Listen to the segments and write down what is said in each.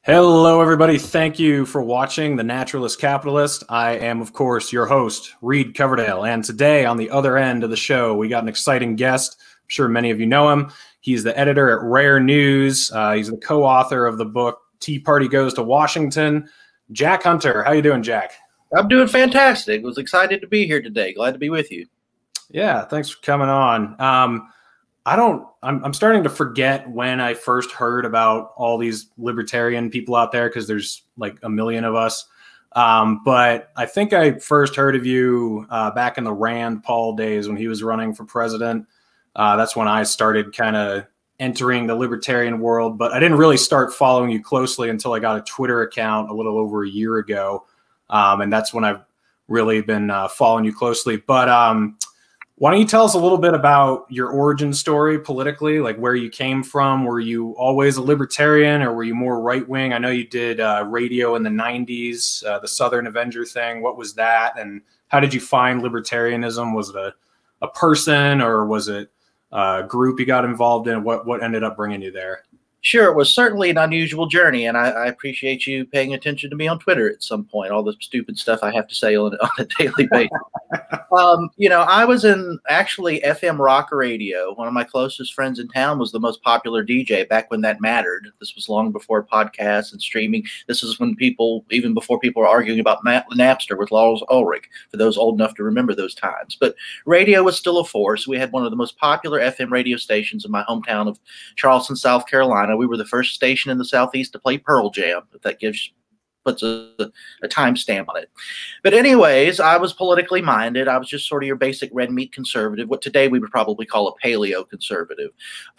Hello, everybody. Thank you for watching The Naturalist Capitalist. I am, of course, your host, Reed Coverdale. And today, on the other end of the show, we got an exciting guest. I'm sure many of you know him. He's the editor at Rare News. He's the co-author of the book Tea Party Goes to Washington. Jack Hunter. How you doing, Jack? I'm doing fantastic. Was excited to be here today. Glad to be with you. Yeah, thanks for coming on. I'm starting to forget when I first heard about all these libertarian people out there because there's like a million of us. But I think I first heard of you back in the Rand Paul days when he was running for president. That's when I started kind of entering the libertarian world, but I didn't really start following you closely until I got a Twitter account a little over a year ago. And that's when I've really been following you closely. But why don't you tell us a little bit about your origin story politically, like where you came from? Were you always a libertarian or were you more right-wing? I know you did radio in the 90s, the Southern Avenger thing. What was that? And how did you find libertarianism? Was it a person or was it a group you got involved in? What ended up bringing you there? Sure, it was certainly an unusual journey, and I appreciate you paying attention to me on Twitter at some point, all the stupid stuff I have to say on a daily basis. I was in actually FM rock radio. One of my closest friends in town was the most popular DJ back when that mattered. This was long before podcasts and streaming. This is when even before people were arguing about Napster with Lars Ulrich, for those old enough to remember those times. But radio was still a force. We had one of the most popular FM radio stations in my hometown of Charleston, South Carolina. We were the first station in the Southeast to play Pearl Jam, if that puts a timestamp on it. But anyways, I was politically minded. I was just sort of your basic red meat conservative, what today we would probably call a paleo conservative.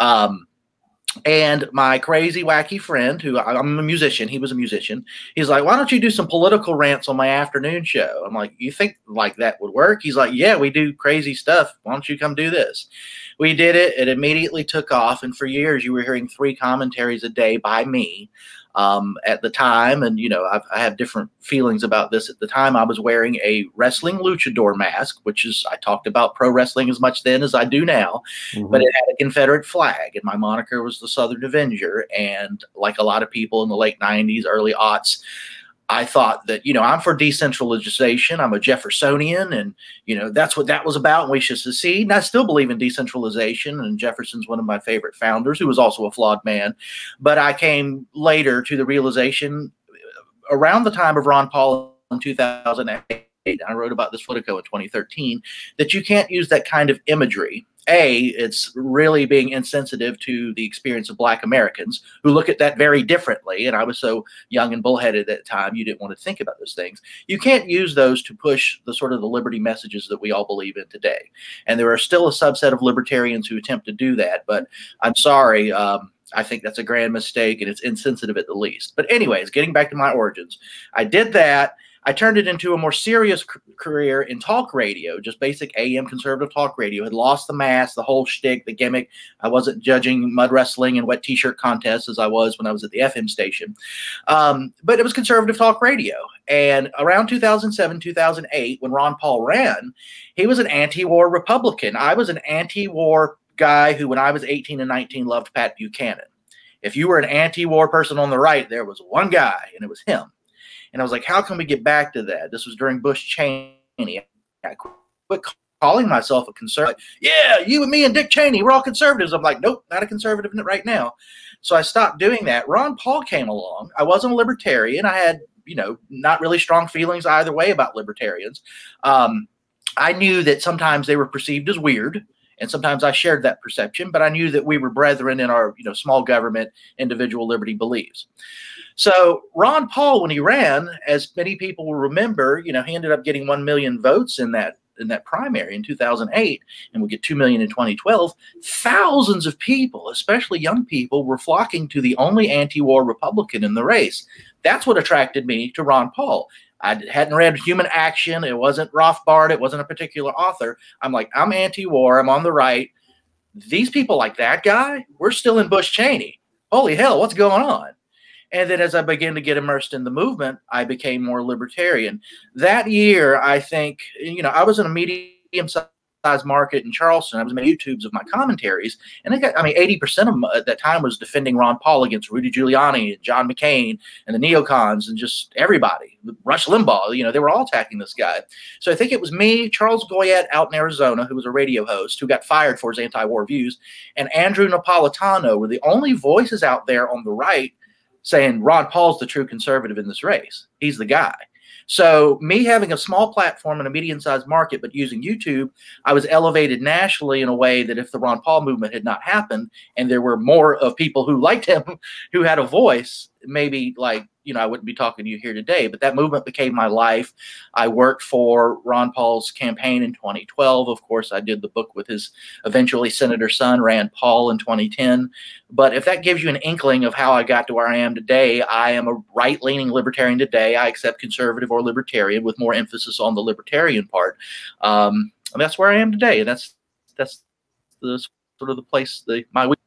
And my crazy, wacky friend, who I'm a musician, he was a musician. He's like, why don't you do some political rants on my afternoon show? I'm like, you think like that would work? He's like, yeah, we do crazy stuff. Why don't you come do this? We did it. It immediately took off. And for years, you were hearing 3 commentaries a day by me. At the time, and I have different feelings about this. At the time, I was wearing a wrestling luchador mask, which is, I talked about pro wrestling as much then as I do now, but it had a Confederate flag, and my moniker was the Southern Avenger. And like a lot of people in the late 90s, early aughts, I thought that, I'm for decentralization. I'm a Jeffersonian, and, that's what that was about, and we should secede. And I still believe in decentralization, and Jefferson's one of my favorite founders, who was also a flawed man. But I came later to the realization around the time of Ron Paul in 2008, I wrote about this Politico in 2013, that you can't use that kind of imagery. It's really being insensitive to the experience of Black Americans who look at that very differently. And I was so young and bullheaded at the time, you didn't want to think about those things. You can't use those to push the sort of the liberty messages that we all believe in today. And there are still a subset of libertarians who attempt to do that. But I'm sorry. I think that's a grand mistake, and it's insensitive at the least. But anyways, getting back to my origins, I did that. I turned it into a more serious career in talk radio, just basic AM conservative talk radio. Had lost the mask, the whole shtick, the gimmick. I wasn't judging mud wrestling and wet T-shirt contests as I was when I was at the FM station. But it was conservative talk radio. And around 2007, 2008, when Ron Paul ran, he was an anti-war Republican. I was an anti-war guy who, when I was 18 and 19, loved Pat Buchanan. If you were an anti-war person on the right, there was one guy, and it was him. And I was like, how can we get back to that? This was during Bush Cheney. I quit calling myself a conservative. Yeah, you and me and Dick Cheney, we're all conservatives. I'm like, nope, not a conservative right now. So I stopped doing that. Ron Paul came along. I wasn't a libertarian. I had, not really strong feelings either way about libertarians. I knew that sometimes they were perceived as weird, and sometimes I shared that perception, but I knew that we were brethren in our, small government, individual liberty beliefs. So Ron Paul, when he ran, as many people will remember, he ended up getting 1 million votes in that primary in 2008, and we'll get 2 million in 2012. Thousands of people, especially young people, were flocking to the only anti-war Republican in the race. That's what attracted me to Ron Paul. I hadn't read Human Action. It wasn't Rothbard. It wasn't a particular author. I'm like, I'm anti-war. I'm on the right. These people like that guy, we're still in Bush Cheney. Holy hell, what's going on? And then as I began to get immersed in the movement, I became more libertarian. That year, I think, I was in a medium-sized market in Charleston. I was making YouTubes of my commentaries, and 80% of them at that time was defending Ron Paul against Rudy Giuliani and John McCain and the neocons and just everybody. Rush Limbaugh, they were all attacking this guy. So I think it was me, Charles Goyette out in Arizona, who was a radio host, who got fired for his anti-war views, and Andrew Napolitano were the only voices out there on the right saying Ron Paul's the true conservative in this race. He's the guy. So me having a small platform in a medium-sized market, but using YouTube, I was elevated nationally in a way that if the Ron Paul movement had not happened and there were more of people who liked him, who had a voice, maybe I wouldn't be talking to you here today, but that movement became my life. I worked for Ron Paul's campaign in 2012. Of course, I did the book with his eventually senator son, Rand Paul, in 2010. But if that gives you an inkling of how I got to where I am today, I am a right-leaning libertarian today. I accept conservative or libertarian with more emphasis on the libertarian part. And that's where I am today. And that's the sort of the place, my week.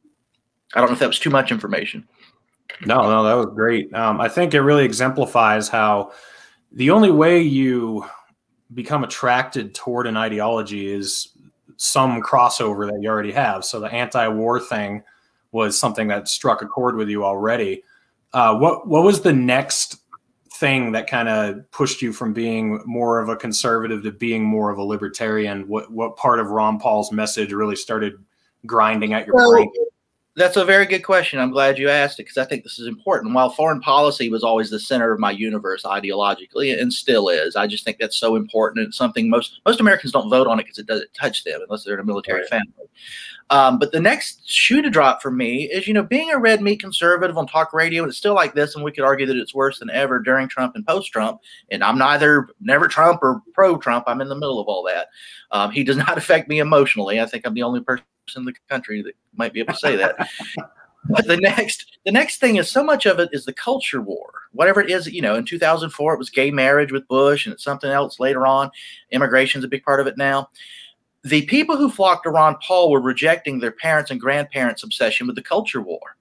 I don't know if that was too much information. No, that was great. I think it really exemplifies how the only way you become attracted toward an ideology is some crossover that you already have. So the anti-war thing was something that struck a chord with you already. What was the next thing that kind of pushed you from being more of a conservative to being more of a libertarian? What part of Ron Paul's message really started grinding at your brain? That's a very good question. I'm glad you asked it because I think this is important. While foreign policy was always the center of my universe ideologically, and still is, I just think that's so important. It's something most Americans don't vote on it because it doesn't touch them unless they're in a military family. But the next shoe to drop for me is, being a red meat conservative on talk radio, and it's still like this, and we could argue that it's worse than ever during Trump and post-Trump, and I'm never Trump or pro-Trump. I'm in the middle of all that. He does not affect me emotionally. I think I'm the only person in the country that might be able to say that. But the next thing is so much of it is the culture war. Whatever it is, in 2004, it was gay marriage with Bush, and it's something else later on. Immigration's a big part of it now. The people who flocked to Ron Paul were rejecting their parents' and grandparents' obsession with the culture war.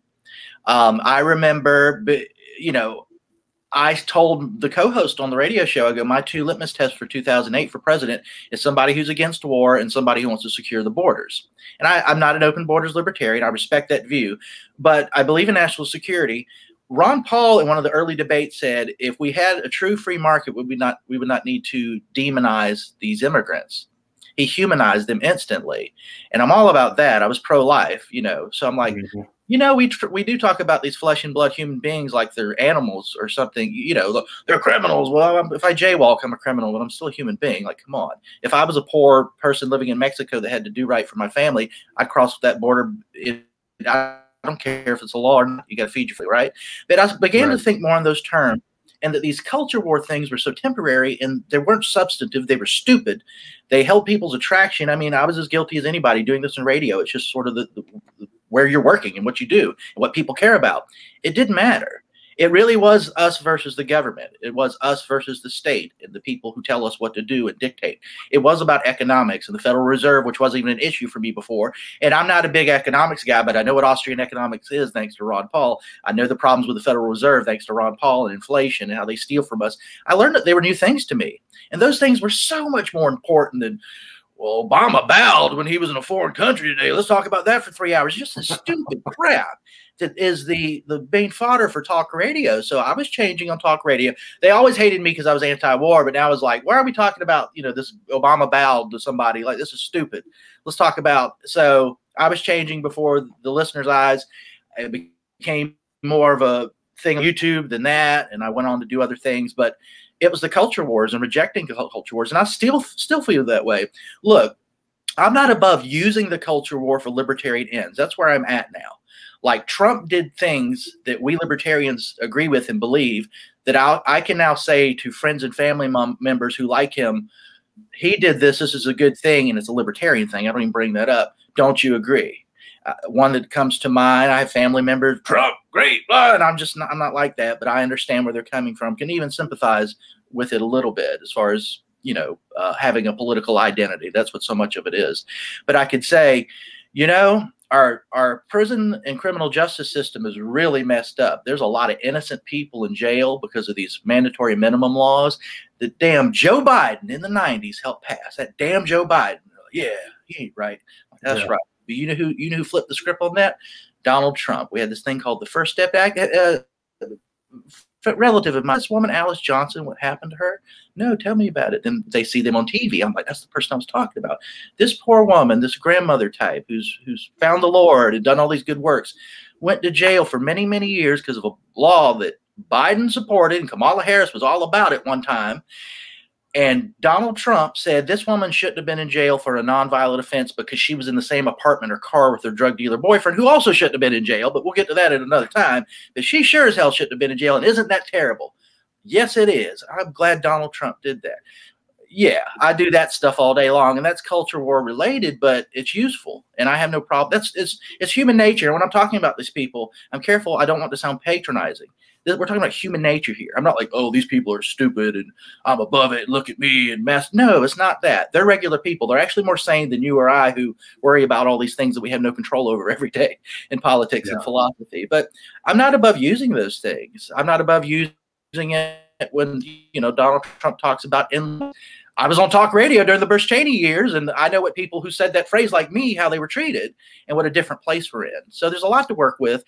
I remember, I told the co-host on the radio show, I go, my two litmus tests for 2008 for president is somebody who's against war and somebody who wants to secure the borders. And I'm not an open borders libertarian. I respect that view, but I believe in national security. Ron Paul, in one of the early debates, said, if we had a true free market, we would not need to demonize these immigrants. He humanized them instantly. And I'm all about that. I was pro-life, so I'm like, we do talk about these flesh and blood human beings like they're animals or something. They're criminals. Well, if I jaywalk, I'm a criminal, but I'm still a human being. Like, come on. If I was a poor person living in Mexico that had to do right for my family, I'd cross that border. I don't care if it's a law or not. You got to feed your family, right? But I began to think more in those terms, and that these culture war things were so temporary and they weren't substantive. They were stupid. They held people's attraction. I mean, I was as guilty as anybody doing this in radio. It's just sort of the where you're working and what you do and what people care about. It didn't matter. It really was us versus the government. It was us versus the state and the people who tell us what to do and dictate. It was about economics and the Federal Reserve, which wasn't even an issue for me before. And I'm not a big economics guy, but I know what Austrian economics is thanks to Ron Paul. I know the problems with the Federal Reserve thanks to Ron Paul and inflation and how they steal from us. I learned that they were new things to me. And those things were so much more important than, well, Obama bowed when he was in a foreign country today. Let's talk about that for 3 hours. Just a stupid crap that is the main fodder for talk radio. So I was changing on talk radio. They always hated me because I was anti-war, but now I was like, why are we talking about, this Obama bowed to somebody? Like, this is stupid. Let's talk about. So I was changing before the listeners' eyes. It became more of a thing on YouTube than that, and I went on to do other things. But it was the culture wars and rejecting the culture wars, and I still feel that way. Look, I'm not above using the culture war for libertarian ends. That's where I'm at now. Like, Trump did things that we libertarians agree with and believe that I can now say to friends and family members who like him, he did this is a good thing, and it's a libertarian thing. I don't even bring that up. Don't you agree? One that comes to mind, I have family members, Trump, great, blah, and I'm not like that, but I understand where they're coming from, can even sympathize with it a little bit as far as, having a political identity. That's what so much of it is. But I could say, our prison and criminal justice system is really messed up. There's a lot of innocent people in jail because of these mandatory minimum laws that damn Joe Biden in the 90s helped pass. That damn Joe Biden, yeah, he ain't right. That's Yeah. right. But you know who flipped the script on that? Donald Trump. We had this thing called the First Step Act. Relative of mine, this woman, Alice Johnson, what happened to her? No, tell me about it. Then they see them on TV. I'm like, that's the person I was talking about. This poor woman, this grandmother type who's found the Lord and done all these good works, went to jail for many, many years because of a law that Biden supported and Kamala Harris was all about at one time. And Donald Trump said this woman shouldn't have been in jail for a nonviolent offense because she was in the same apartment or car with her drug dealer boyfriend, who also shouldn't have been in jail. But we'll get to that at another time. But she sure as hell shouldn't have been in jail. And isn't that terrible? Yes, it is. I'm glad Donald Trump did that. Yeah, I do that stuff all day long, and that's culture war related, but it's useful, and I have no problem. It's human nature. And when I'm talking about these people, I'm careful. I don't want to sound patronizing. We're talking about human nature here. I'm not like, oh, these people are stupid and I'm above it. Look at me and mess. No, it's not that. They're regular people. They're actually more sane than you or I, who worry about all these things that we have no control over every day in politics and philosophy. But I'm not above using those things. I'm not above using it when, Donald Trump talks about I was on talk radio during the Bush Cheney years, and I know what people who said that phrase like me, how they were treated and what a different place we're in. So there's a lot to work with.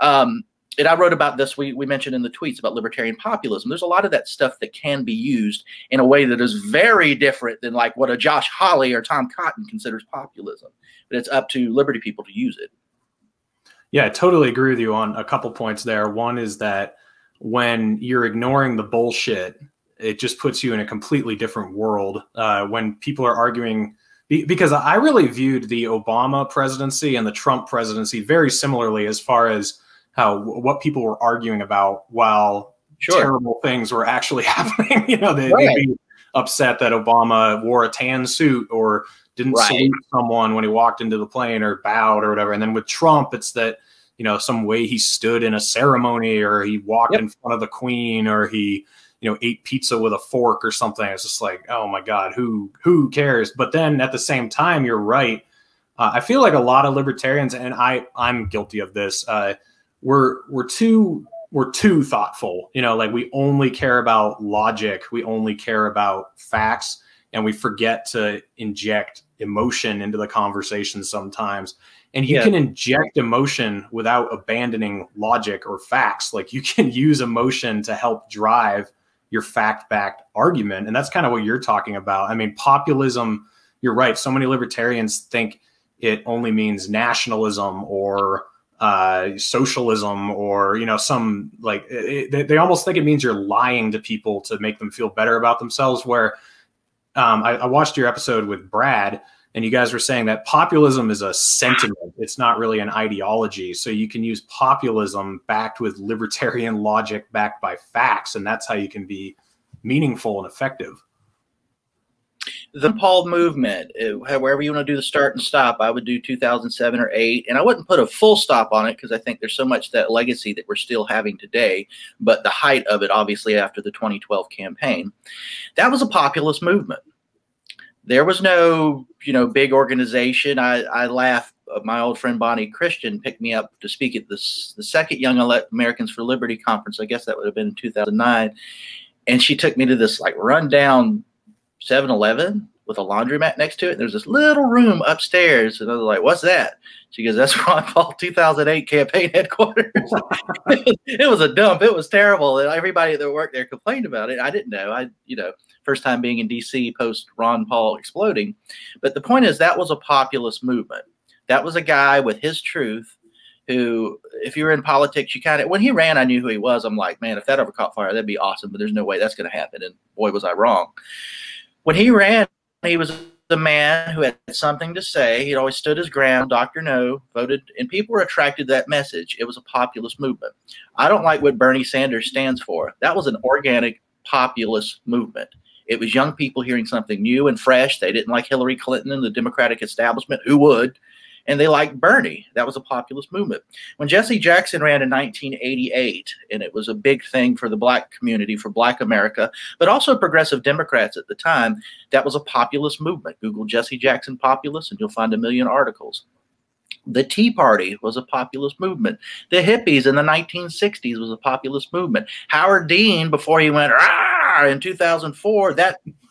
And I wrote about this, we mentioned in the tweets about libertarian populism. There's a lot of that stuff that can be used in a way that is very different than like what a Josh Hawley or Tom Cotton considers populism. But it's up to liberty people to use it. Yeah, I totally agree with you on a couple points there. One is that when you're ignoring the bullshit, it just puts you in a completely different world. When people are arguing, because I really viewed the Obama presidency and the Trump presidency very similarly as far as what people were arguing about while terrible things were actually happening. They'd be upset that Obama wore a tan suit or didn't salute someone when he walked into the plane or bowed or whatever. And then with Trump, it's that, some way he stood in a ceremony or he walked in front of the Queen or he, ate pizza with a fork or something. It's just like, oh my God, who cares? But then at the same time, you're right. I feel like a lot of libertarians, and I'm guilty of this, we're too thoughtful, like we only care about logic, we only care about facts, and we forget to inject emotion into the conversation sometimes. And you can inject emotion without abandoning logic or facts. Like you can use emotion to help drive your fact-backed argument, and that's kind of what you're talking about. I mean, populism, you're right, so many libertarians think it only means nationalism or socialism or some like they almost think it means you're lying to people to make them feel better about themselves, where I watched your episode with Brad and you guys were saying that populism is a sentiment, it's not really an ideology. So you can use populism backed with libertarian logic backed by facts, and that's how you can be meaningful and effective. The Paul movement, wherever you want to do the start and stop, I would do 2007 or 8. And I wouldn't put a full stop on it because I think there's so much that legacy that we're still having today. But the height of it, obviously, after the 2012 campaign, that was a populist movement. There was no, big organization. I laugh. My old friend Bonnie Christian picked me up to speak at the second Young Americans for Liberty conference. I guess that would have been in 2009. And she took me to this like rundown 7-Eleven with a laundromat next to it. There's this little room upstairs. And I was like, what's that? She goes, that's Ron Paul 2008 campaign headquarters. It was a dump. It was terrible. And everybody that worked there complained about it. I didn't know. First time being in DC post Ron Paul exploding. But the point is that was a populist movement. That was a guy with his truth who, if you were in politics, you kind of, when he ran, I knew who he was. I'm like, man, if that ever caught fire, that'd be awesome. But there's no way that's going to happen. And boy, was I wrong. When he ran, he was the man who had something to say. He'd always stood his ground. Dr. No voted, and people were attracted to that message. It was a populist movement. I don't like what Bernie Sanders stands for. That was an organic populist movement. It was young people hearing something new and fresh. They didn't like Hillary Clinton and the Democratic establishment. Who would? And they liked Bernie. That was a populist movement. When Jesse Jackson ran in 1988, and it was a big thing for the black community, for black America, but also progressive Democrats at the time, that was a populist movement. Google Jesse Jackson populist, and you'll find a million articles. The Tea Party was a populist movement. The hippies in the 1960s was a populist movement. Howard Dean, before he went in 2004, that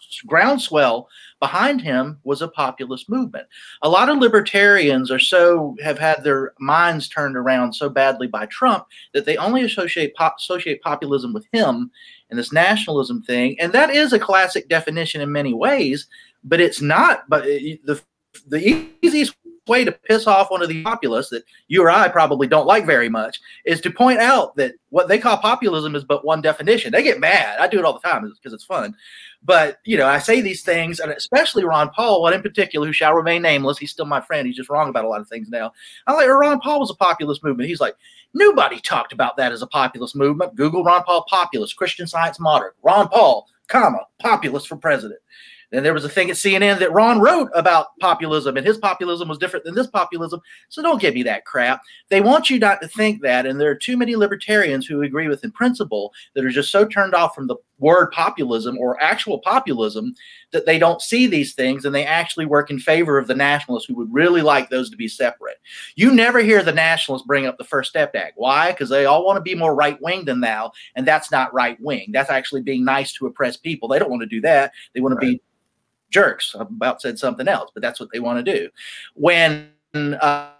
groundswell behind him was a populist movement. A lot of libertarians have had their minds turned around so badly by Trump that they only associate populism with him and this nationalism thing. And that is a classic definition in many ways, but it's not. But the easiest way to piss off one of the populists that you or I probably don't like very much is to point out that what they call populism is but one definition. They get mad. I do it all the time because it's fun. But, I say these things, and especially Ron Paul, one in particular, who shall remain nameless. He's still my friend. He's just wrong about a lot of things now. I'm like, Ron Paul was a populist movement. He's like, nobody talked about that as a populist movement. Google Ron Paul populist, Christian Science moderate, Ron Paul, populist for president. Then there was a thing at CNN that Ron wrote about populism, and his populism was different than this populism. So don't give me that crap. They want you not to think that, and there are too many libertarians who agree with in principle that are just so turned off from the word populism or actual populism that they don't see these things, and they actually work in favor of the nationalists who would really like those to be separate. You never hear the nationalists bring up the First Step Act. Why? Because they all want to be more right-wing than thou, and that's not right-wing. That's actually being nice to oppressed people. They don't want to do that. They want to be jerks. I about said something else, but that's what they want to do. When we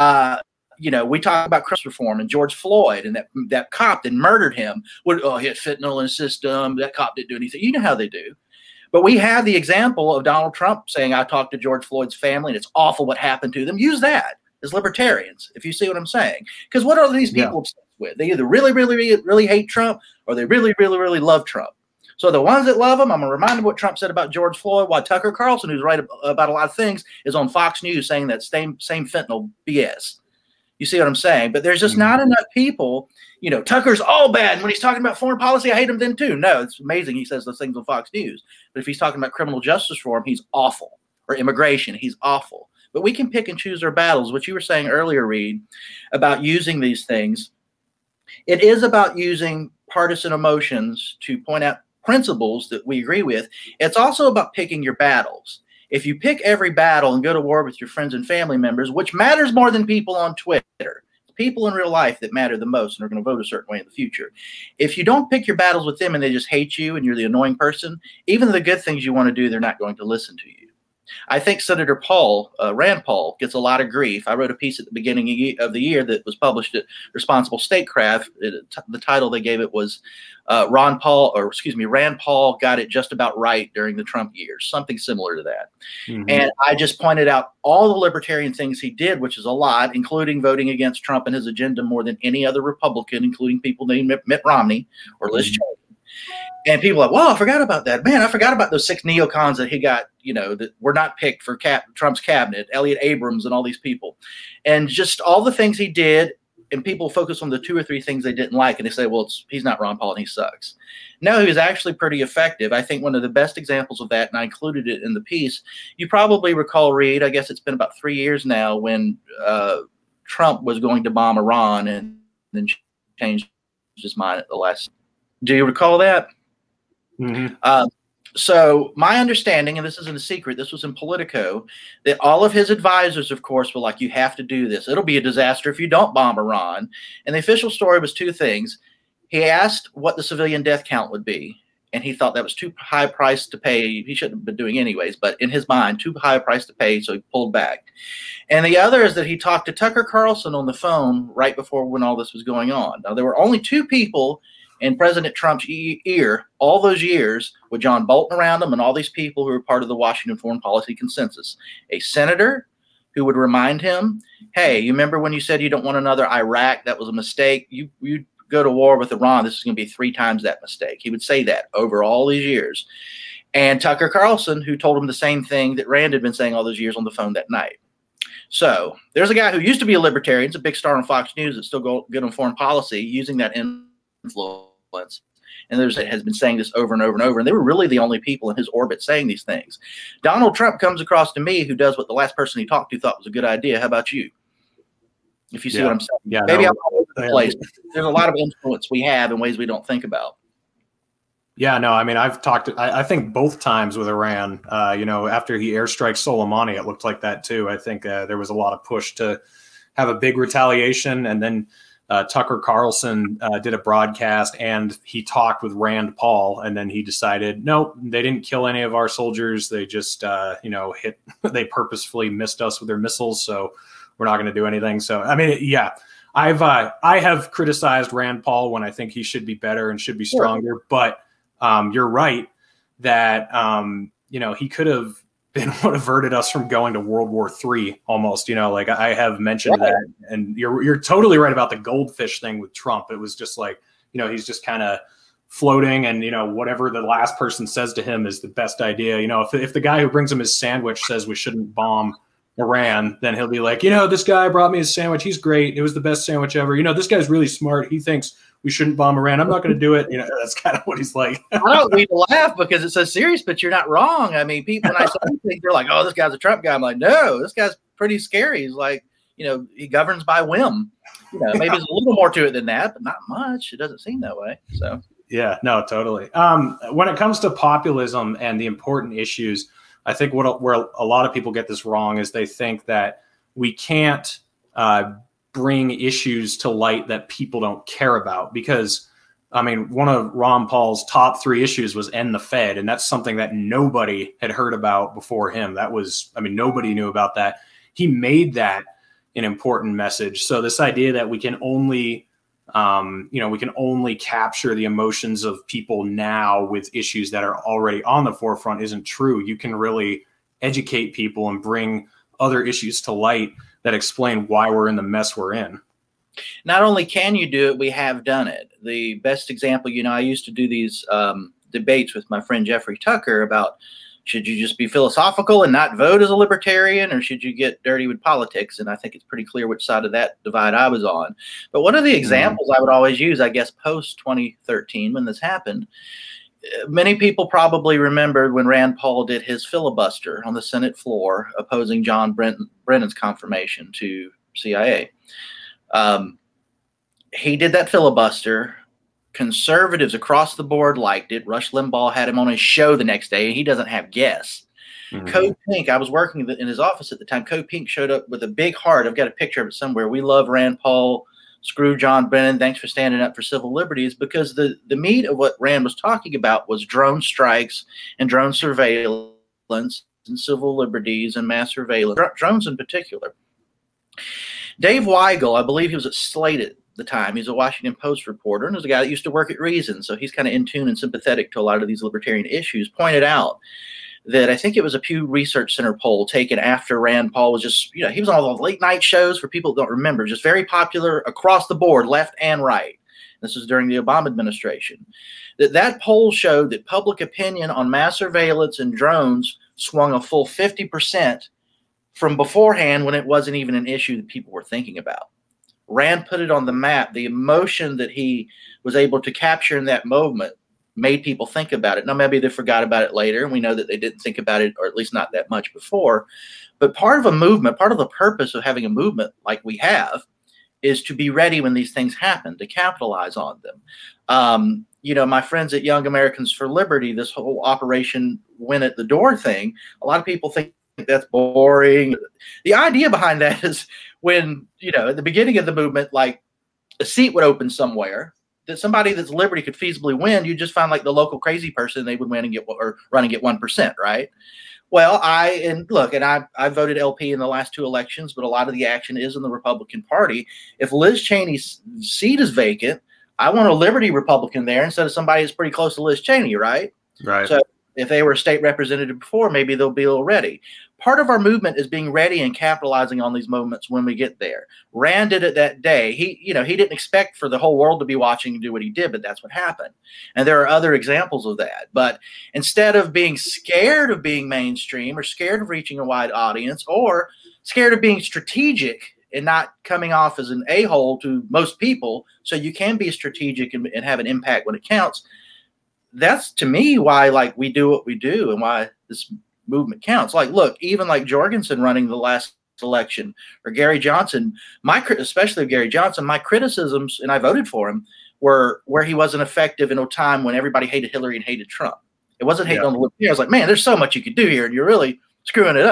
talk about criminal reform and George Floyd and that cop that murdered him, he had fentanyl in his system. That cop didn't do anything. You know how they do. But we have the example of Donald Trump saying, I talked to George Floyd's family and it's awful what happened to them. Use that as libertarians, if you see what I'm saying. Because what are these people obsessed with? They either really, really, really, really hate Trump or they really, really, really love Trump. So the ones that love him, I'm going to remind them what Trump said about George Floyd, while Tucker Carlson, who's right about a lot of things, is on Fox News saying that same fentanyl BS. You see what I'm saying? But there's just not enough people. Tucker's all bad. And when he's talking about foreign policy, I hate him then too. No, it's amazing he says those things on Fox News. But if he's talking about criminal justice reform, he's awful. Or immigration, he's awful. But we can pick and choose our battles. What you were saying earlier, Reed, about using these things, it is about using partisan emotions to point out principles that we agree with. It's also about picking your battles. If you pick every battle and go to war with your friends and family members, which matters more than people on Twitter, it's people in real life that matter the most and are going to vote a certain way in the future. If you don't pick your battles with them and they just hate you and you're the annoying person, even the good things you want to do, they're not going to listen to you. I think Senator Rand Paul gets a lot of grief. I wrote a piece at the beginning of the year that was published at Responsible Statecraft. The title they gave it was Rand Paul got it just about right during the Trump years, something similar to that. And I just pointed out all the libertarian things he did, which is a lot, including voting against Trump and his agenda more than any other Republican, including people named Mitt Romney or Liz Cheney. And people are like, well, I forgot about that. Man, I forgot about those 6 neocons that he got, that were not picked for Trump's cabinet, Elliot Abrams and all these people. And just all the things he did, and people focus on the 2 or 3 things they didn't like, and they say, well, he's not Ron Paul and he sucks. No, he was actually pretty effective. I think one of the best examples of that, and I included it in the piece, you probably recall, Reed, I guess it's been about 3 years now, when Trump was going to bomb Iran and then changed his mind at the last. Do you recall that? So my understanding, and this isn't a secret, this was in Politico, that all of his advisors, of course, were like, you have to do this. It'll be a disaster if you don't bomb Iran. And the official story was 2 things. He asked what the civilian death count would be, and he thought that was too high a price to pay. He shouldn't have been doing anyways, but in his mind, too high a price to pay, so he pulled back. And the other is that he talked to Tucker Carlson on the phone right before when all this was going on. Now, there were only 2 people in President Trump's ear all those years with John Bolton around him and all these people who were part of the Washington foreign policy consensus. A senator who would remind him, hey, you remember when you said you don't want another Iraq? That was a mistake. You go to war with Iran. This is going to be 3 times that mistake. He would say that over all these years. And Tucker Carlson, who told him the same thing that Rand had been saying all those years on the phone that night. So there's a guy who used to be a libertarian, it's a big star on Fox News that's still good on foreign policy, using that influence. And has been saying this over and over and over. And they were really the only people in his orbit saying these things. Donald Trump comes across to me who does what the last person he talked to thought was a good idea. How about you? If you see what I'm saying. Yeah, maybe I'm all over the place. There's a lot of influence we have in ways we don't think about. Yeah, no, I mean, I've talked, I think both times with Iran, after he airstrikes Soleimani, it looked like that too. I think there was a lot of push to have a big retaliation. And then Tucker Carlson did a broadcast and he talked with Rand Paul, and then he decided, nope, they didn't kill any of our soldiers. They just, they purposefully missed us with their missiles. So we're not going to do anything. So, I mean, yeah, I have criticized Rand Paul when I think he should be better and should be stronger, but you're right that, he could have been what averted us from going to World War III almost, like I have mentioned that. And you're totally right about the goldfish thing with Trump. It was just like, he's just kind of floating and, whatever the last person says to him is the best idea. If the guy who brings him his sandwich says we shouldn't bomb Iran, then he'll be like, this guy brought me his sandwich. He's great. It was the best sandwich ever. This guy's really smart. He thinks we shouldn't bomb Iran. I'm not going to do it. That's kind of what he's like. I don't need to laugh because it's so serious, but you're not wrong. I mean, people, when I say things, they're like, oh, this guy's a Trump guy. I'm like, no, this guy's pretty scary. He's like, he governs by whim. Maybe there's a little more to it than that, but not much. It doesn't seem that way. So, yeah, no, totally. When it comes to populism and the important issues, I think where a lot of people get this wrong is they think that we can't bring issues to light that people don't care about, because I mean, one of Ron Paul's top 3 issues was end the Fed. And that's something that nobody had heard about before him. Nobody knew about that. He made that an important message. So this idea that we can only, capture the emotions of people now with issues that are already on the forefront isn't true. You can really educate people and bring other issues to light that explain why we're in the mess we're in. Not only can you do it, we have done it. The best example, I used to do these debates with my friend Jeffrey Tucker about, should you just be philosophical and not vote as a libertarian, or should you get dirty with politics? And I think it's pretty clear which side of that divide I was on. But one of the examples I would always use, I guess, post 2013 when this happened, many people probably remembered when Rand Paul did his filibuster on the Senate floor opposing John Brennan's confirmation to CIA. He did that filibuster. Conservatives across the board liked it. Rush Limbaugh had him on his show the next day, and he doesn't have guests. Code Pink, I was working in his office at the time. Code Pink showed up with a big heart. I've got a picture of it somewhere. We love Rand Paul. Screw John Brennan. Thanks for standing up for civil liberties. Because the meat of what Rand was talking about was drone strikes and drone surveillance and civil liberties and mass surveillance, drones in particular. Dave Weigel, I believe he was at Slate at the time. He's a Washington Post reporter, and there's a guy that used to work at Reason, so he's kind of in tune and sympathetic to a lot of these libertarian issues, pointed out that I think it was a Pew Research Center poll taken after Rand Paul was just, he was on all the late night shows, for people who don't remember, just very popular across the board, left and right. This was during the Obama administration. That poll showed that public opinion on mass surveillance and drones swung a full 50% from beforehand, when it wasn't even an issue that people were thinking about. Rand put it on the map. The emotion that he was able to capture in that moment made people think about it. Now, maybe they forgot about it later, and we know that they didn't think about it, or at least not that much before. But part of a movement, part of the purpose of having a movement like we have, is to be ready when these things happen, to capitalize on them. My friends at Young Americans for Liberty, this whole Operation Win at the Door thing, a lot of people think that's boring. The idea behind that is when, at the beginning of the movement, like a seat would open somewhere that somebody that's liberty could feasibly win, you just find like the local crazy person, they would win and run and get 1%, right? Well, I voted LP in the last 2 elections, but a lot of the action is in the Republican Party. If Liz Cheney's seat is vacant, I want a Liberty Republican there instead of somebody that's pretty close to Liz Cheney, right? Right. So if they were a state representative before, maybe they'll be a little ready. Part of our movement is being ready and capitalizing on these moments when we get there. Rand did it that day. He didn't expect for the whole world to be watching and do what he did, but that's what happened. And there are other examples of that. But instead of being scared of being mainstream or scared of reaching a wide audience or scared of being strategic and not coming off as an a-hole to most people, so you can be strategic and have an impact when it counts, that's to me why we do what we do and why this movement counts. Look, even like Jorgensen running the last election, or Gary Johnson, especially Gary Johnson, my criticisms, and I voted for him, were where he wasn't effective in a time when everybody hated Hillary and hated Trump. It wasn't hating on the libertarians. I was like, man, there's so much you could do here, and you're really screwing it up.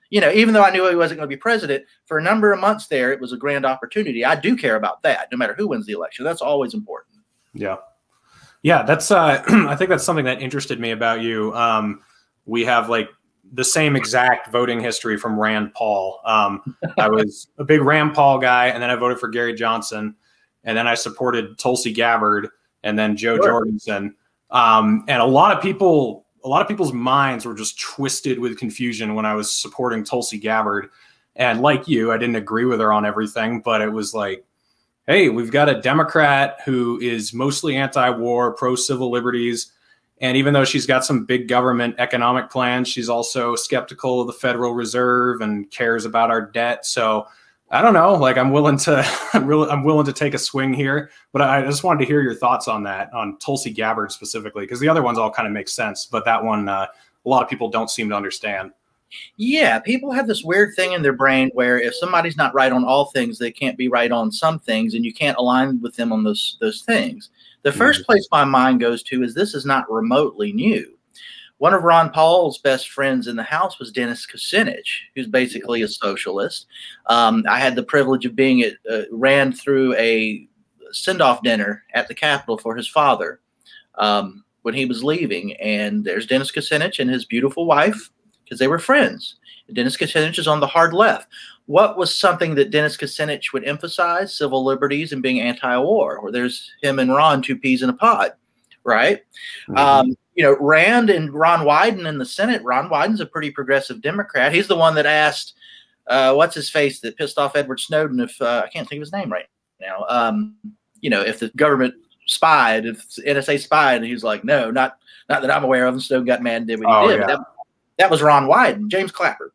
You know, even though I knew he wasn't going to be president, for a number of months there, it was a grand opportunity. I do care about that, no matter who wins the election. That's always important. Yeah. Yeah, that's I think that's something that interested me about you. We have like the same exact voting history from Rand Paul. I was a big Rand Paul guy, and then I voted for Gary Johnson, and then I supported Tulsi Gabbard, and then Joe Jorgensen. And a lot of people's minds were just twisted with confusion when I was supporting Tulsi Gabbard. And like you, I didn't agree with her on everything, but it was like, hey, we've got a Democrat who is mostly anti-war, pro-civil liberties. And even though she's got some big government economic plans, she's also skeptical of the Federal Reserve and cares about our debt. So I don't know, like I'm willing to take a swing here, but I just wanted to hear your thoughts on that, on Tulsi Gabbard specifically, because the other ones all kind of make sense, but that one, a lot of people don't seem to understand. Yeah, people have this weird thing in their brain where if somebody's not right on all things, they can't be right on some things, and you can't align with them on those things. The first place my mind goes to is this is not remotely new. One of Ron Paul's best friends in the House was Dennis Kucinich, who's basically a socialist. I had the privilege of being ran through a send-off dinner at the Capitol for his father when he was leaving. And there's Dennis Kucinich and his beautiful wife, because they were friends. Dennis Kucinich is on the hard left. What was something that Dennis Kucinich would emphasize? Civil liberties and being anti-war. Or there's him and Ron, two peas in a pod, right? Mm-hmm. You know, Rand and Ron Wyden in the Senate. Ron Wyden's a pretty progressive Democrat. He's the one that asked, what's his face that pissed off Edward Snowden, if I can't think of his name right now, you know, if the government spied, if NSA spied, and he was like, no, not that I'm aware of, and Snowden got mad and did what he did. Yeah. That was Ron Wyden, James Clapper.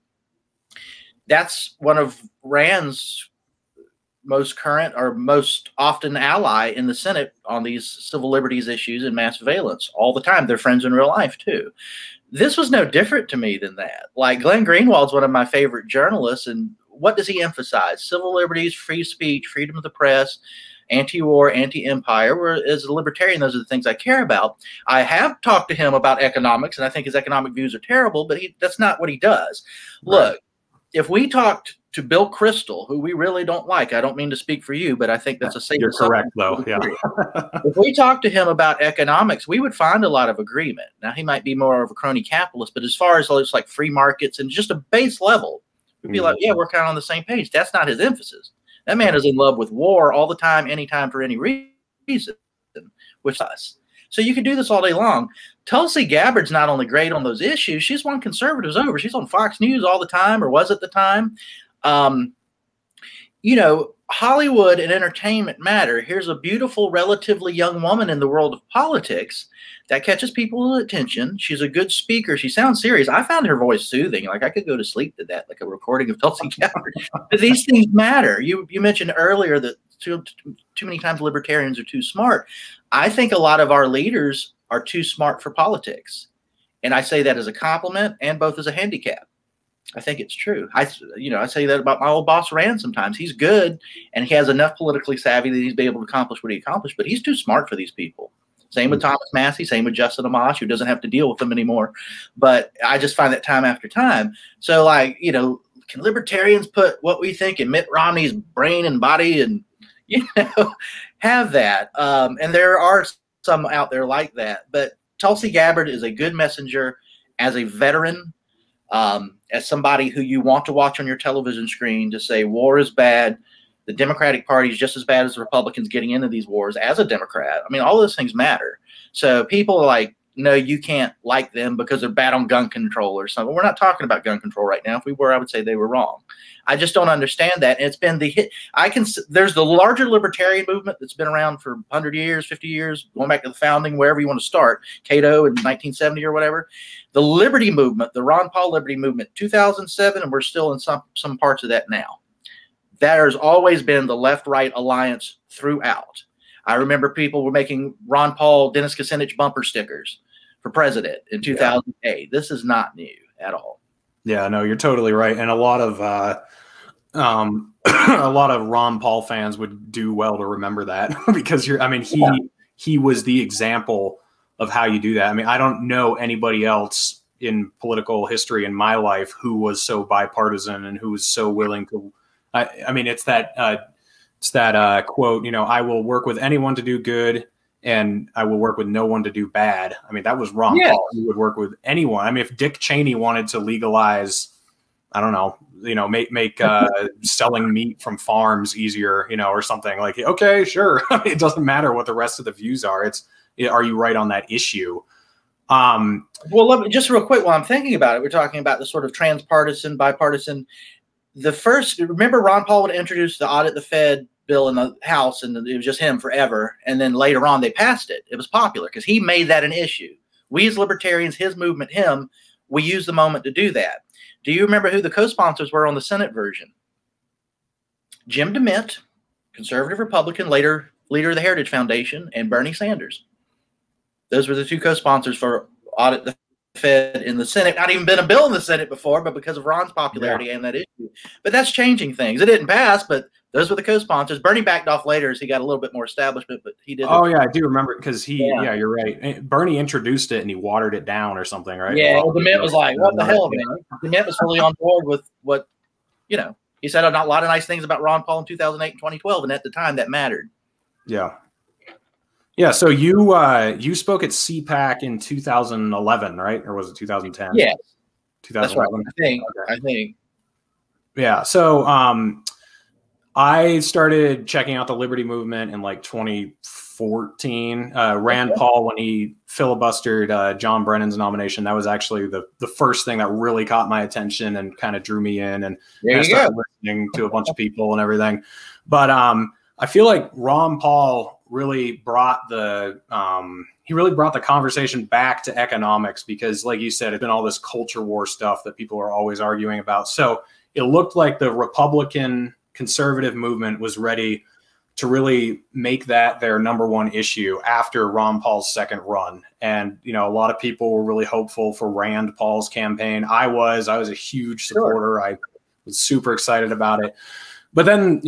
That's one of Rand's most current or most often ally in the Senate on these civil liberties issues and mass surveillance all the time. They're friends in real life too. This was no different to me than that. Like Glenn Greenwald's one of my favorite journalists, and what does he emphasize? Civil liberties, free speech, freedom of the press, anti-war, anti-empire. Where as a libertarian, those are the things I care about. I have talked to him about economics, and I think his economic views are terrible, but that's not what he does. Right. Look, if we talked to Bill Kristol, who we really don't like, I don't mean to speak for you, but I think that's a safe. You're correct, though. Yeah. If we talked to him about economics, we would find a lot of agreement. Now, he might be more of a crony capitalist, but as far as it's like free markets and just a base level, we'd be like, yeah, we're kind of on the same page. That's not his emphasis. That man is in love with war all the time, anytime, for any reason, which is us. So you can do this all day long. Tulsi Gabbard's not only great on those issues, she's won conservatives over. She's on Fox News all the time, or was at the time. You know, Hollywood and entertainment matter. Here's a beautiful, relatively young woman in the world of politics that catches people's attention. She's a good speaker. She sounds serious. I found her voice soothing. Like I could go to sleep to that, like a recording of Tulsi Gabbard. But these things matter. You mentioned earlier that too many times libertarians are too smart. I think a lot of our leaders are too smart for politics. And I say that as a compliment and both as a handicap. I think it's true. I say that about my old boss Rand sometimes. He's good and he has enough politically savvy that he's been able to accomplish what he accomplished, but he's too smart for these people. Same with Thomas Massey, same with Justin Amash, who doesn't have to deal with them anymore. But I just find that time after time. So, like, you know, can libertarians put what we think in Mitt Romney's brain and body and, you know, have that? And there are some out there like that. But Tulsi Gabbard is a good messenger as a veteran, as somebody who you want to watch on your television screen to say war is bad. The Democratic Party is just as bad as the Republicans getting into these wars as a Democrat. I mean, all those things matter. So people are like, no, you can't like them because they're bad on gun control or something. We're not talking about gun control right now. If we were, I would say they were wrong. I just don't understand that. And it's been the hit. There's the larger libertarian movement that's been around for 100 years, 50 years, going back to the founding, wherever you want to start, Cato in 1970 or whatever. The liberty movement, the Ron Paul liberty movement, 2007, and we're still in some parts of that now. There's always been the left-right alliance throughout. I remember people were making Ron Paul, Dennis Kucinich bumper stickers for president in 2008. Yeah. This is not new at all. Yeah, no, you're totally right. And a lot of Ron Paul fans would do well to remember that because he was the example of how you do that. I mean, I don't know anybody else in political history in my life who was so bipartisan and who was so willing to. I mean, it's that quote. I will work with anyone to do good, and I will work with no one to do bad. I mean, that was Ron Paul. He would work with anyone. I mean, if Dick Cheney wanted to legalize, I don't know, make selling meat from farms easier, or something like, okay, sure. I mean, it doesn't matter what the rest of the views are. Are you right on that issue? Well, let me just real quick while I'm thinking about it, we're talking about the sort of transpartisan, bipartisan. Remember Ron Paul would introduce the audit the Fed bill in the House, and it was just him forever. And then later on, they passed it. It was popular because he made that an issue. We as libertarians, his movement, we used the moment to do that. Do you remember who the co-sponsors were on the Senate version? Jim DeMint, conservative Republican, later leader of the Heritage Foundation, and Bernie Sanders. Those were the two co-sponsors for audit the Fed in the Senate. Not even been a bill in the Senate before, but because of Ron's popularity and that issue. But that's changing things. It didn't pass, but those were the co-sponsors. Bernie backed off later as he got a little bit more establishment, but he did. Oh, yeah, I do remember because you're right. Bernie introduced it and he watered it down or something, right? Yeah, DeMint was like, what the hell, man? DeMint was fully on board with what, he said a lot of nice things about Ron Paul in 2008 and 2012, and at the time that mattered. Yeah. Yeah, so you spoke at CPAC in 2011, right? Or was it 2010? Yeah. 2011. That's right. I think. Yeah, so I started checking out the Liberty Movement in like 2014. Rand Paul, when he filibustered John Brennan's nomination, that was actually the first thing that really caught my attention and kind of drew me in. And I started listening to a bunch of people and everything. But I feel like Ron Paul really brought the conversation back to economics because, like you said, it's been all this culture war stuff that people are always arguing about. So it looked like the Republican conservative movement was ready to really make that their number one issue after Ron Paul's second run. And, a lot of people were really hopeful for Rand Paul's campaign. I was a huge supporter. Sure. I was super excited about it. But then,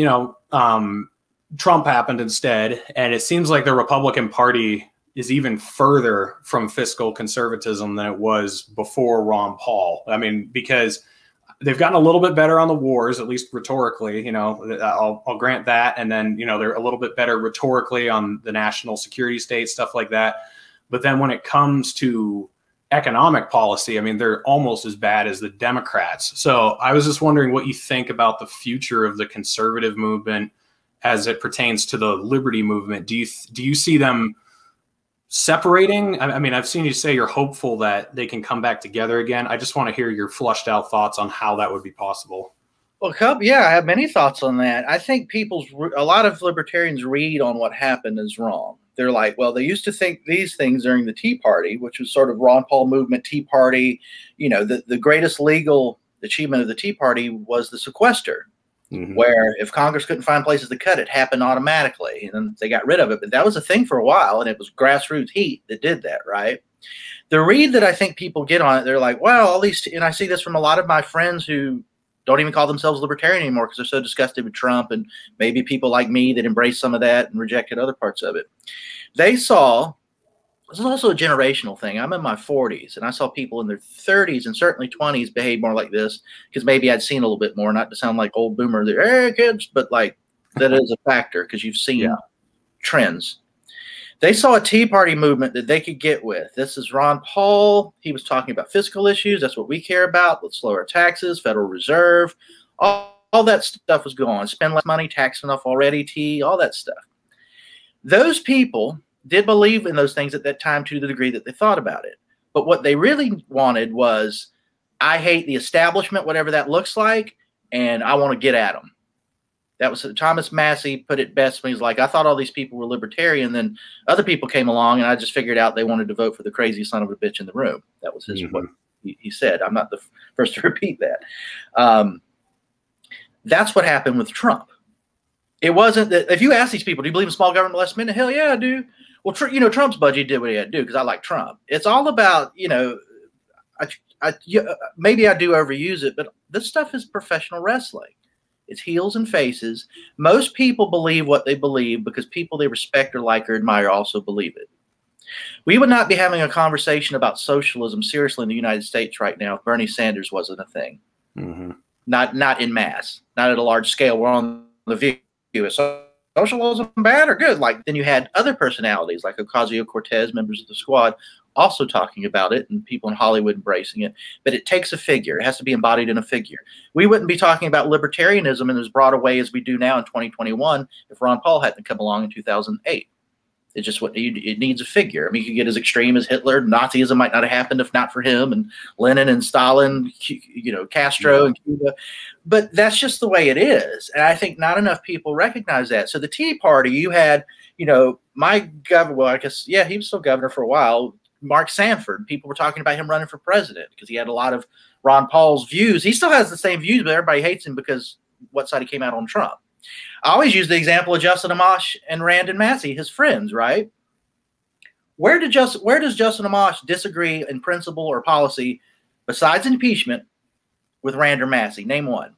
Trump happened instead, and it seems like the Republican Party is even further from fiscal conservatism than it was before Ron Paul. I mean, because they've gotten a little bit better on the wars, at least rhetorically, I'll grant that. And then, they're a little bit better rhetorically on the national security state, stuff like that. But then when it comes to economic policy, I mean, they're almost as bad as the Democrats. So I was just wondering what you think about the future of the conservative movement as it pertains to the Liberty movement. Do you see them separating? I mean, I've seen you say you're hopeful that they can come back together again. I just want to hear your flushed out thoughts on how that would be possible. Well, I have many thoughts on that. I think a lot of libertarians read on what happened as wrong. They're like, well, they used to think these things during the Tea Party, which was sort of Ron Paul movement, Tea Party. The greatest legal achievement of the Tea Party was the sequester. Mm-hmm. Where if Congress couldn't find places to cut it, happened automatically, and then they got rid of it. But that was a thing for a while, and it was grassroots heat that did that, right? The read that I think people get on it, they're like, well, all these, and I see this from a lot of my friends who don't even call themselves libertarian anymore because they're so disgusted with Trump, and maybe people like me that embraced some of that and rejected other parts of it. They saw, this is also a generational thing. I'm in my 40s, and I saw people in their 30s and certainly 20s behave more like this because maybe I'd seen a little bit more, not to sound like old boomer, hey, kids, but like that is a factor because you've seen trends. They saw a Tea Party movement that they could get with. This is Ron Paul. He was talking about fiscal issues. That's what we care about. Let's lower taxes, Federal Reserve. All that stuff was going on. Spend less money, tax enough already, all that stuff. Those people did believe in those things at that time to the degree that they thought about it. But what they really wanted was, I hate the establishment, whatever that looks like, and I want to get at them. That was Thomas Massey put it best when he's like, I thought all these people were libertarian, then other people came along, and I just figured out they wanted to vote for the crazy son of a bitch in the room. That was what he said. I'm not the first to repeat that. That's what happened with Trump. It wasn't that if you ask these people, do you believe in small government less minute? Hell yeah, I do. Well, Trump's budget did what he had to do because I like Trump. It's all about, maybe I do overuse it, but this stuff is professional wrestling. It's heels and faces. Most people believe what they believe because people they respect or like or admire also believe it. We would not be having a conversation about socialism seriously in the United States right now if Bernie Sanders wasn't a thing. Mm-hmm. Not in mass, not at a large scale. We're on the view. Is socialism bad or good? Like, then you had other personalities like Ocasio-Cortez, members of the Squad, also talking about it, and people in Hollywood embracing it. But it takes a figure. It has to be embodied in a figure. We wouldn't be talking about libertarianism in as broad a way as we do now in 2021 if Ron Paul hadn't come along in 2008. It's just it needs a figure. I mean, you could get as extreme as Hitler. Nazism might not have happened if not for him, and Lenin and Stalin, Castro and Cuba. But that's just the way it is. And I think not enough people recognize that. So the Tea Party, you had, my governor, well, I guess, yeah, he was still governor for a while, Mark Sanford. People were talking about him running for president because he had a lot of Ron Paul's views. He still has the same views, but everybody hates him because what side he came out on Trump. I always use the example of Justin Amash and Rand Massey, his friends, right? Where does Justin Amash disagree in principle or policy besides impeachment with Rand or Massey? Name one.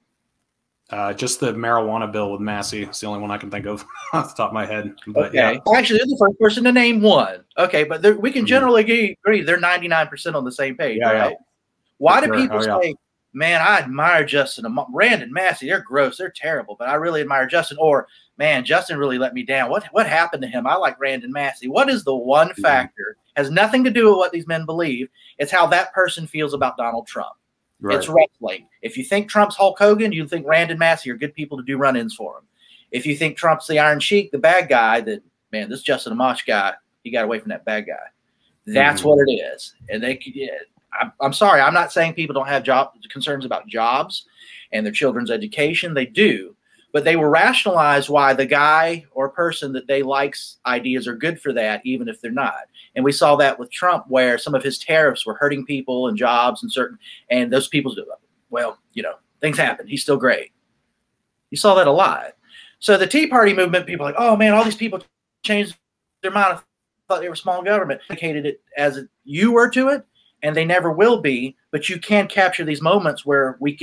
Just the marijuana bill with Massey. It's the only one I can think of off the top of my head. But, okay. Yeah. Well, actually, they're the first person to name one. Okay, but we can generally agree they're 99% on the same page, right? Yeah. Why do people say, man, I admire Justin. Rand and Massey, they're gross. They're terrible. But I really admire Justin. Or, man, Justin really let me down. What happened to him? I like Rand and Massey. What is the one factor? Has nothing to do with what these men believe. It's how that person feels about Donald Trump. Right. It's wrestling. If you think Trump's Hulk Hogan, you think Rand and Massey are good people to do run-ins for him. If you think Trump's the Iron Sheik, the bad guy, then, man, this Justin Amash guy, he got away from that bad guy. That's what it is. And I'm sorry, I'm not saying people don't have concerns about jobs and their children's education. They do. But they will rationalize why the guy or person that they like's ideas are good for that, even if they're not. And we saw that with Trump, where some of his tariffs were hurting people and jobs and those people do, well, things happen. He's still great. You saw that a lot. So the Tea Party movement, people are like, oh man, all these people changed their mind. I thought they were small government. Dedicated it as you were to it, and they never will be. But you can capture these moments where they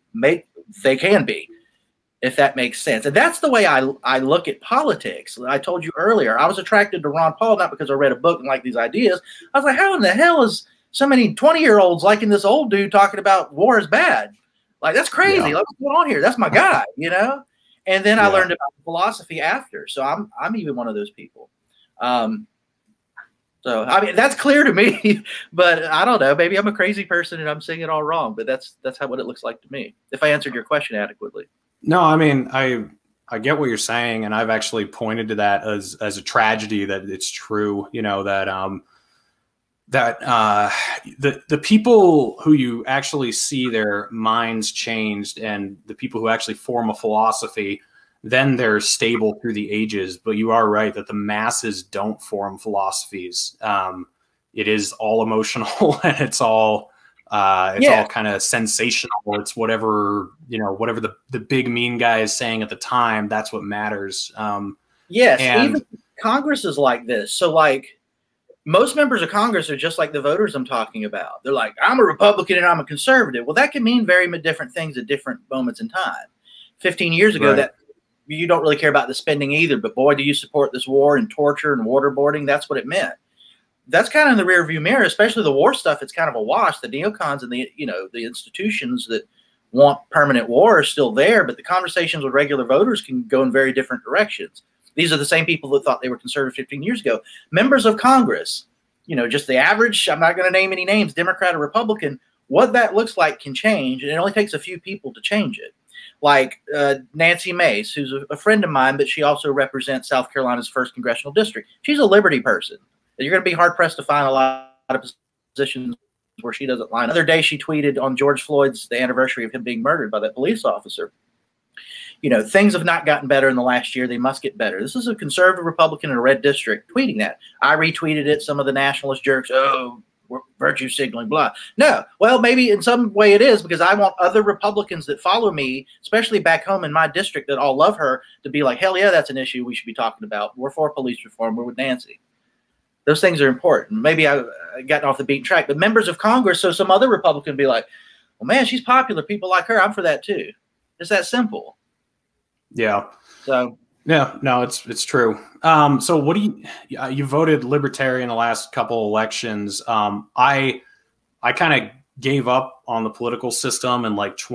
can be. If that makes sense. And that's the way I look at politics. I told you earlier, I was attracted to Ron Paul, not because I read a book and liked these ideas. I was like, how in the hell is so many 20-year-olds liking this old dude talking about war is bad? Like, that's crazy. Yeah. Like, what's going on here? That's my guy, And then I learned about philosophy after. So I'm even one of those people. So, I mean, that's clear to me, but I don't know. Maybe I'm a crazy person and I'm saying it all wrong, but that's what it looks like to me, if I answered your question adequately. No, I mean, I get what you're saying, and I've actually pointed to that as a tragedy that it's true. That the people who you actually see their minds changed, and the people who actually form a philosophy, then they're stable through the ages. But you are right that the masses don't form philosophies. It is all emotional, and it's all. All kind of sensational. It's whatever the big mean guy is saying at the time. That's what matters. Yes, and even Congress is like this. So, like, most members of Congress are just like the voters I'm talking about. They're like, I'm a Republican and I'm a conservative. Well, that can mean very different things at different moments in time. 15 years ago, that you don't really care about the spending either. But boy, do you support this war and torture and waterboarding? That's what it meant. That's kind of in the rearview mirror, especially the war stuff. It's kind of a wash. The neocons and the institutions that want permanent war are still there, but the conversations with regular voters can go in very different directions. These are the same people that thought they were conservative 15 years ago. Members of Congress, just the average, I'm not going to name any names, Democrat or Republican, what that looks like can change, and it only takes a few people to change it. Like Nancy Mace, who's a friend of mine, but she also represents South Carolina's 1st Congressional District. She's a liberty person. You're going to be hard-pressed to find a lot of positions where she doesn't line up. The other day, she tweeted on George Floyd's, the anniversary of him being murdered by that police officer. Things have not gotten better in the last year. They must get better. This is a conservative Republican in a red district tweeting that. I retweeted it. Some of the nationalist jerks, we're virtue signaling, blah. No. Well, maybe in some way it is, because I want other Republicans that follow me, especially back home in my district that all love her, to be like, hell yeah, that's an issue we should be talking about. We're for police reform. We're with Nancy. Those things are important. Maybe I gotten off the beaten track, but members of Congress, so some other Republican be like, well, man, she's popular. People like her. I'm for that too. It's that simple. Yeah. So Yeah, no, it's true. So what do you voted libertarian the last couple elections? I kind of gave up on the political system in like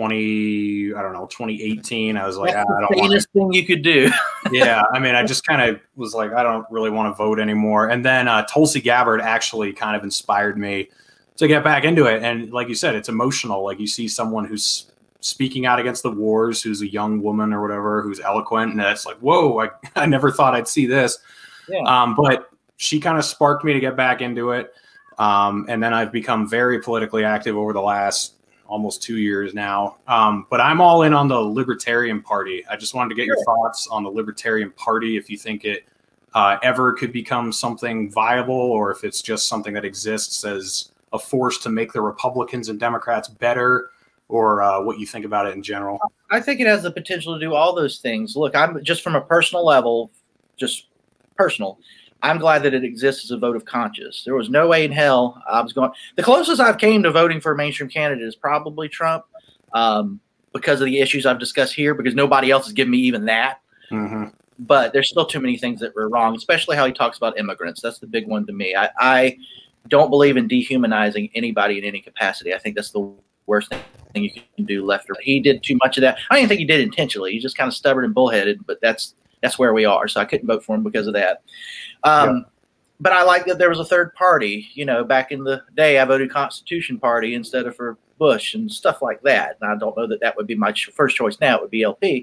2018. I was like, That's I the don't want to. sanest thing you could do. Yeah, I mean, I just kind of was like, I don't really want to vote anymore. And then Tulsi Gabbard actually kind of inspired me to get back into it. And like you said, it's emotional. Like you see someone who's speaking out against the wars, who's a young woman or whatever, who's eloquent, and it's like, whoa, I never thought I'd see this. Yeah. But she kind of sparked me to get back into it. And then I've become very politically active over the last almost 2 years now. But I'm all in on the Libertarian Party. I just wanted to get your thoughts on the Libertarian Party, if you think it ever could become something viable, or if it's just something that exists as a force to make the Republicans and Democrats better, or what you think about it in general. I think it has the potential to do all those things. Look, I'm just from a personal level, just personal. I'm glad that it exists as a vote of conscience. There was no way in hell I was going. The closest I've came to voting for a mainstream candidate is probably Trump, because of the issues I've discussed here, because nobody else has given me even that. Mm-hmm. But there's still too many things that were wrong, especially how he talks about immigrants. That's the big one to me. I don't believe in dehumanizing anybody in any capacity. I think that's the worst thing you can do left or right. He did too much of that. I don't even think he did intentionally. He's just kind of stubborn and bullheaded, but that's where we are. So I couldn't vote for him because of that. But I like that there was a third party. You know, back in the day, I voted Constitution Party instead of for Bush and stuff like that. And I don't know that would be my first choice now. It would be LP.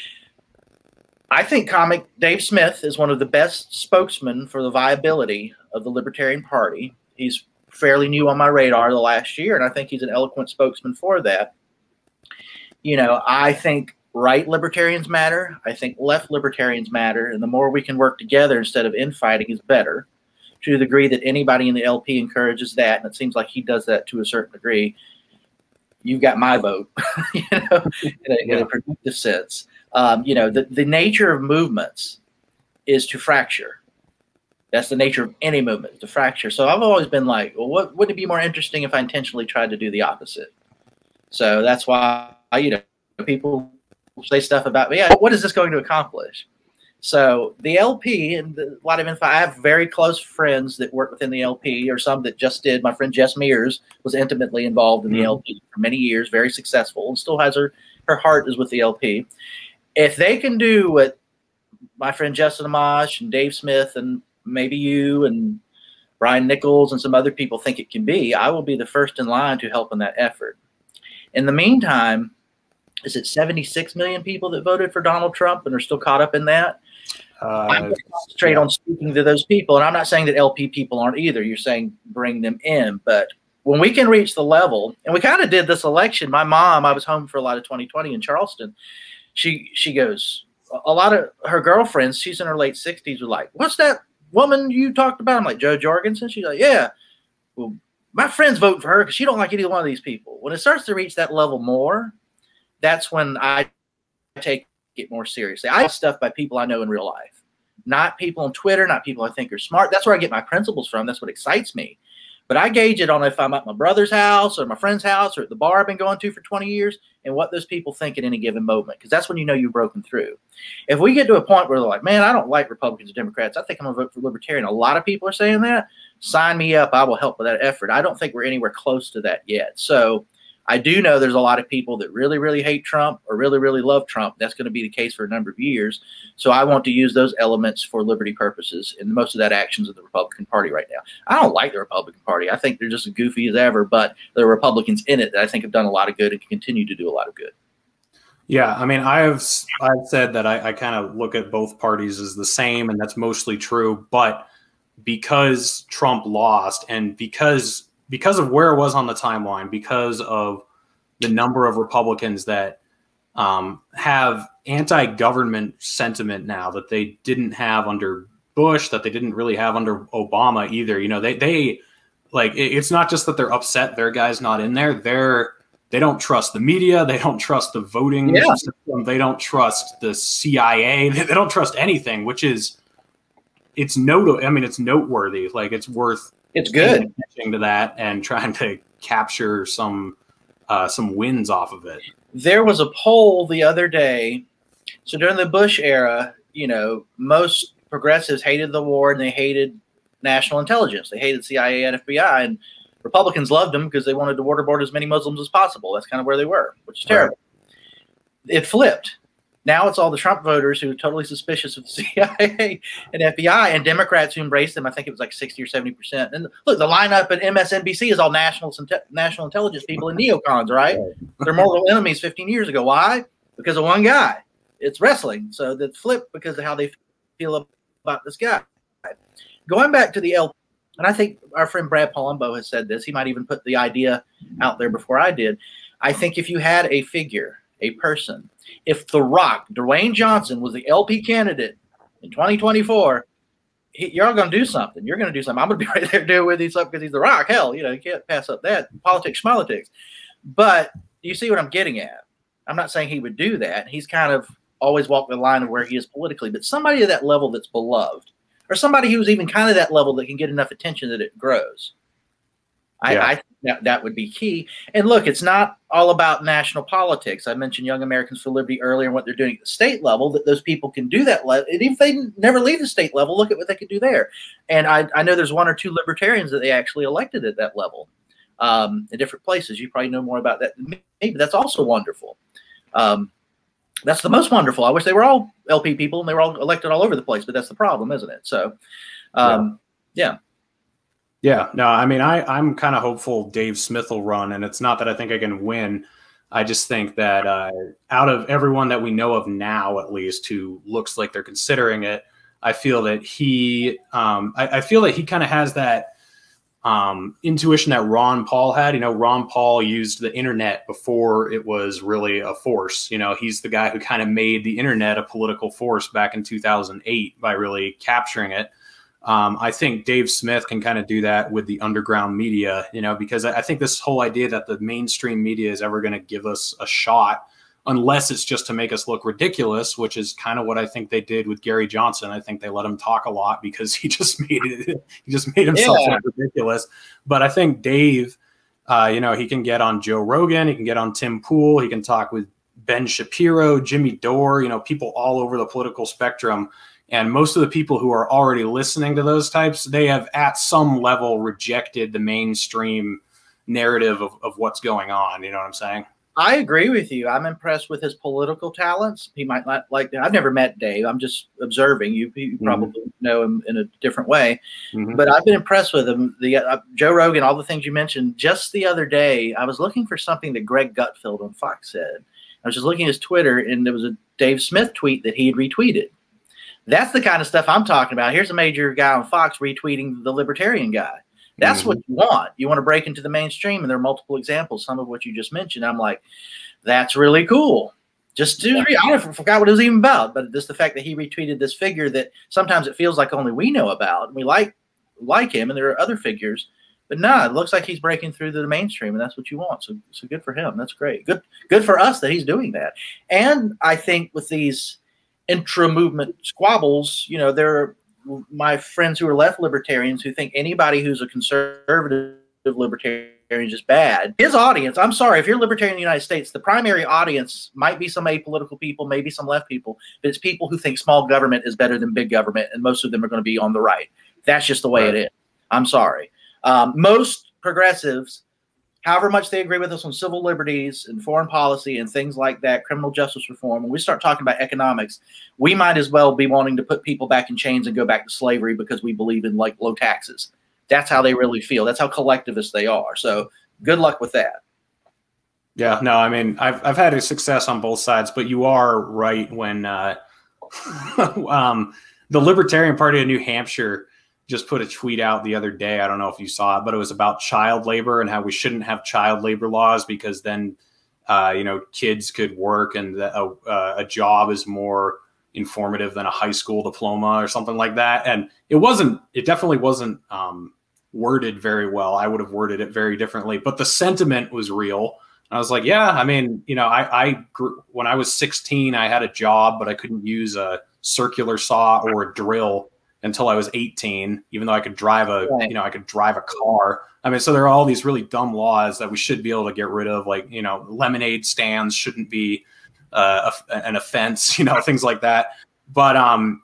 I think comic Dave Smith is one of the best spokesmen for the viability of the Libertarian Party. He's fairly new on my radar the last year, and I think he's an eloquent spokesman for that. You know, I think right libertarians matter. I think left libertarians matter, and the more we can work together instead of infighting is better. To the degree that anybody in the LP encourages that, and it seems like he does that to a certain degree, you've got my vote, you know, in a predictive sense. You know, the nature of movements is to fracture. That's the nature of any movement, to fracture. So I've always been like, well, wouldn't it be more interesting if I intentionally tried to do the opposite? So that's why, you know, people say stuff about me. Yeah, what is this going to accomplish? So the LP and a lot of info. I have very close friends that work within the LP, or some that just did. My friend Jess Mears was intimately involved in the LP for many years, very successful, and still has her heart is with the LP. If they can do what my friend Justin Amash and Dave Smith and maybe you and Brian Nichols and some other people think it can be, I will be the first in line to help in that effort. In the meantime, is it 76 million people that voted for Donald Trump and are still caught up in that? I'm going to concentrate on speaking to those people. And I'm not saying that LP people aren't either. You're saying bring them in. But when we can reach the level, and we kind of did this election, my mom, I was home for a lot of 2020 in Charleston. She goes, a lot of her girlfriends, she's in her late 60s, were like, what's that woman you talked about? I'm like, Jo Jorgensen. She's like, yeah. Well, my friend's voting for her because she don't like either one of these people. When it starts to reach that level more, that's when I take it more seriously. I have stuff by people I know in real life, not people on Twitter, not people I think are smart. That's where I get my principles from. That's what excites me. But I gauge it on if I'm at my brother's house or my friend's house or at the bar I've been going to for 20 years and what those people think at any given moment, because that's when you know you've broken through. If we get to a point where they're like, man, I don't like Republicans or Democrats, I think I'm going to vote for Libertarian. A lot of people are saying that. Sign me up. I will help with that effort. I don't think we're anywhere close to that yet. So I do know there's a lot of people that really, really hate Trump or really, really love Trump. That's going to be the case for a number of years. So I want to use those elements for liberty purposes, and most of that actions of the Republican Party right now. I don't like the Republican Party. I think they're just as goofy as ever, but there are Republicans in it that I think have done a lot of good and can continue to do a lot of good. Yeah, I mean, I've said that I kind of look at both parties as the same, and that's mostly true. But because Trump lost, and because of where it was on the timeline, because of the number of Republicans that have anti-government sentiment now that they didn't have under Bush, that they didn't really have under Obama either. You know, they like, it's not just that they're upset their guy's not in there. They don't trust the media. They don't trust the voting system. They don't trust the CIA. They don't trust anything, which is, it's noteworthy. Like, it's worth, it's good attention to that and trying to capture some wins off of it. There was a poll the other day. So during the Bush era, most progressives hated the war and they hated national intelligence. They hated CIA and FBI, and Republicans loved them because they wanted to waterboard as many Muslims as possible. That's kind of where they were, which is terrible. Right. It flipped. Now it's all the Trump voters who are totally suspicious of the CIA and FBI, and Democrats who embraced them. I think it was like 60 or 70%. And look, the lineup at MSNBC is all national intelligence people and neocons, right? They're mortal enemies 15 years ago. Why? Because of one guy. It's wrestling. So that flipped because of how they feel about this guy. Going back to the LP, and I think our friend Brad Palumbo has said this. He might even put the idea out there before I did. I think if you had a figure, a person, if The Rock, Dwayne Johnson, was the LP candidate in 2024, you're all going to do something. You're going to do something. I'm going to be right there doing with you something because he's The Rock. Hell, you can't pass up that. Politics, schmolitics. But you see what I'm getting at. I'm not saying he would do that. He's kind of always walked the line of where he is politically. But somebody at that level that's beloved, or somebody who's even kind of that level that can get enough attention that it grows. I think that would be key. And look, it's not all about national politics. I mentioned Young Americans for Liberty earlier and what they're doing at the state level, that those people can do that. And if they never leave the state level, look at what they could do there. And I know there's one or two libertarians that they actually elected at that level in different places. You probably know more about that than me, but that's also wonderful. That's the most wonderful. I wish they were all LP people and they were all elected all over the place, but that's the problem, isn't it? So, yeah. Yeah, no, I mean, I'm kind of hopeful Dave Smith will run, and it's not that I think I can win. I just think that out of everyone that we know of now, at least, who looks like they're considering it, I feel that he kind of has that intuition that Ron Paul had. Ron Paul used the internet before it was really a force. He's the guy who kind of made the internet a political force back in 2008 by really capturing it. I think Dave Smith can kind of do that with the underground media, because I think this whole idea that the mainstream media is ever going to give us a shot, unless it's just to make us look ridiculous, which is kind of what I think they did with Gary Johnson. I think they let him talk a lot because he just made himself look ridiculous. But I think Dave, he can get on Joe Rogan, he can get on Tim Pool, he can talk with Ben Shapiro, Jimmy Dore, people all over the political spectrum. And most of the people who are already listening to those types, they have at some level rejected the mainstream narrative of what's going on. You know what I'm saying? I agree with you. I'm impressed with his political talents. He might not like that. I've never met Dave. I'm just observing. You probably know him in a different way. Mm-hmm. But I've been impressed with him. The Joe Rogan, all the things you mentioned. Just the other day, I was looking for something that Greg Gutfeld on Fox said. I was just looking at his Twitter, and there was a Dave Smith tweet that he had retweeted. That's the kind of stuff I'm talking about. Here's a major guy on Fox retweeting the libertarian guy. That's what you want. You want to break into the mainstream, and there are multiple examples, some of what you just mentioned. I'm like, that's really cool. I forgot what it was even about, but just the fact that he retweeted this figure that sometimes it feels like only we know about, and we like him, and there are other figures. But no, it looks like he's breaking through the mainstream, and that's what you want. So good for him. That's great. Good for us that he's doing that. And I think with these intra-movement squabbles, there are my friends who are left libertarians who think anybody who's a conservative libertarian is just bad. His audience, I'm sorry, if you're libertarian in the United States, the primary audience might be some apolitical people, maybe some left people, but it's people who think small government is better than big government, and most of them are going to be on the right. That's just the way it is. I'm sorry. Most progressives, however much they agree with us on civil liberties and foreign policy and things like that, criminal justice reform, when we start talking about economics, we might as well be wanting to put people back in chains and go back to slavery because we believe in low taxes. That's how they really feel. That's how collectivist they are. So good luck with that. Yeah, no, I mean, I've had a success on both sides, but you are right when the Libertarian Party of New Hampshire just put a tweet out the other day. I don't know if you saw it, but it was about child labor and how we shouldn't have child labor laws because then, kids could work and a job is more informative than a high school diploma or something like that. And it definitely wasn't worded very well. I would have worded it very differently, but the sentiment was real. And I was like, yeah, I mean, when I was 16, I had a job, but I couldn't use a circular saw or a drill until I was 18, even though I could drive a car. I mean, so there are all these really dumb laws that we should be able to get rid of, like, lemonade stands shouldn't be an offense, things like that. But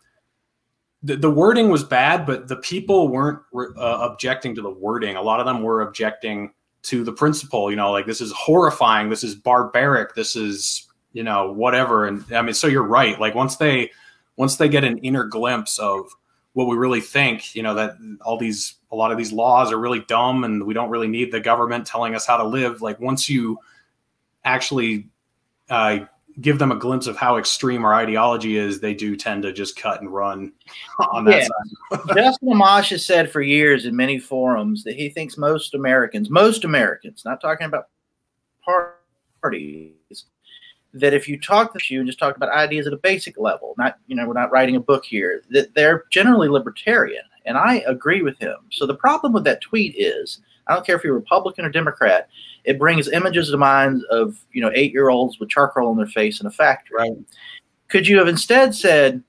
the wording was bad, but the people weren't objecting to the wording. A lot of them were objecting to the principle, like, this is horrifying, this is barbaric, this is, whatever. And I mean, so you're right. Like once they get an inner glimpse of what we really think, that a lot of these laws are really dumb and we don't really need the government telling us how to live. Like once you actually give them a glimpse of how extreme our ideology is, they do tend to just cut and run on that side. Justin Amash has said for years in many forums that he thinks most Americans, not talking about parties, that if you talk to you and just talk about ideas at a basic level, not, we're not writing a book here, that they're generally libertarian. And I agree with him. So the problem with that tweet is, I don't care if you're Republican or Democrat, it brings images to mind of, 8-year-olds with charcoal on their face in a factory. Right. Could you have instead said,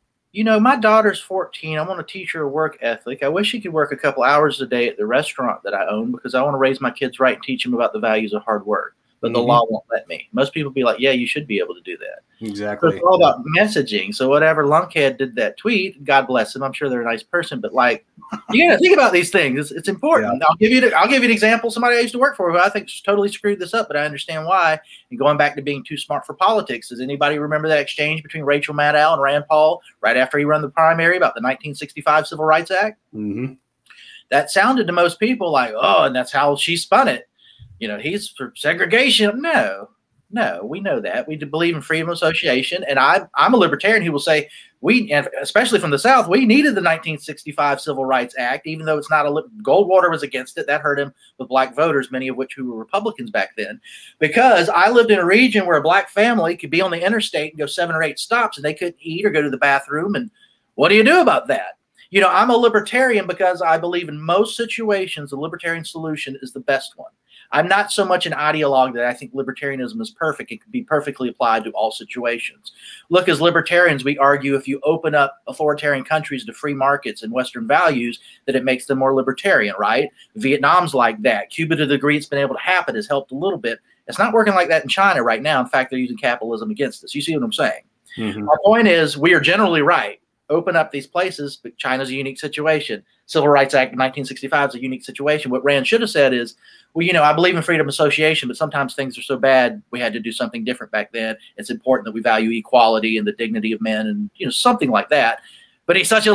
my daughter's 14. I want to teach her a work ethic. I wish she could work a couple hours a day at the restaurant that I own because I want to raise my kids right and teach them about the values of hard work. But the law won't let me. Most people be like, yeah, you should be able to do that. Exactly. So it's all about messaging. So whatever lunkhead did that tweet, God bless him. I'm sure they're a nice person, but like, you got to think about these things. It's important. Yeah. I'll give you an example. Somebody I used to work for who I think totally screwed this up, but I understand why. And going back to being too smart for politics, does anybody remember that exchange between Rachel Maddow and Rand Paul right after he won the primary about the 1965 Civil Rights Act? Mm-hmm. That sounded to most people like, oh, and that's how she spun it. He's for segregation. No, we know that. We believe in freedom of association. And I'm a libertarian who will say and especially from the South, we needed the 1965 Civil Rights Act, even though it's not Goldwater was against it. That hurt him with black voters, many of which who were Republicans back then, because I lived in a region where a black family could be on the interstate and go 7 or 8 stops and they couldn't eat or go to the bathroom. And what do you do about that? I'm a libertarian because I believe in most situations, the libertarian solution is the best one. I'm not so much an ideologue that I think libertarianism is perfect. It can be perfectly applied to all situations. Look, as libertarians, we argue if you open up authoritarian countries to free markets and Western values, that it makes them more libertarian, right? Vietnam's like that. Cuba, to the degree it's been able to happen, has helped a little bit. It's not working like that in China right now. In fact, they're using capitalism against us. You see what I'm saying? Mm-hmm. My point is, we are generally right. Open up these places, but China's a unique situation. Civil Rights Act of 1965 is a unique situation. What Rand should have said is, well, I believe in freedom of association, but sometimes things are so bad we had to do something different back then. It's important that we value equality and the dignity of men and, something like that. But he's such a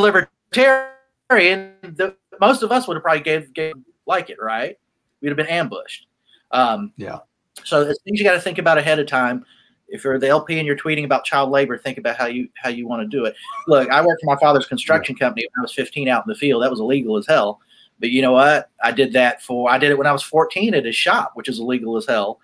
libertarian that most of us would have probably gave like it, right? We'd have been ambushed. Yeah. So there's things you got to think about ahead of time. If you're the LP and you're tweeting about child labor, think about how you want to do it. Look, I worked for my father's construction company when I was 15 out in the field. That was illegal as hell. But you know what? I did it when I was 14 at his shop, which is illegal as hell.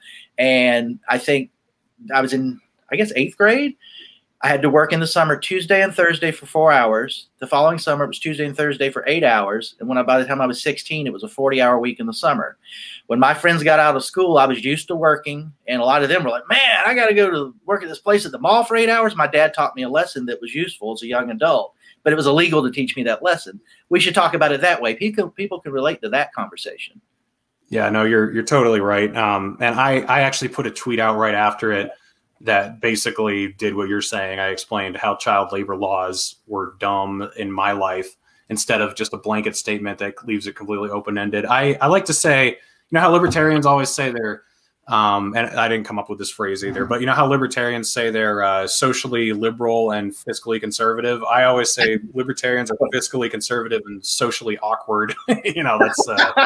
And I think I was in, 8th grade. I had to work in the summer Tuesday and Thursday for 4 hours. The following summer, it was Tuesday and Thursday for 8 hours. And by the time I was 16, it was a 40-hour week in the summer. When my friends got out of school, I was used to working. And a lot of them were like, man, I got to go to work at this place at the mall for 8 hours. My dad taught me a lesson that was useful as a young adult, but it was illegal to teach me that lesson. We should talk about it that way. People can relate to that conversation. Yeah, no, you're totally right. And I actually put a tweet out right after it that basically did what you're saying. I explained how child labor laws were dumb in my life instead of just a blanket statement that leaves it completely open-ended. I like to say, how libertarians always say they're, and I didn't come up with this phrase either, but how libertarians say they're socially liberal and fiscally conservative. I always say libertarians are fiscally conservative and socially awkward. That's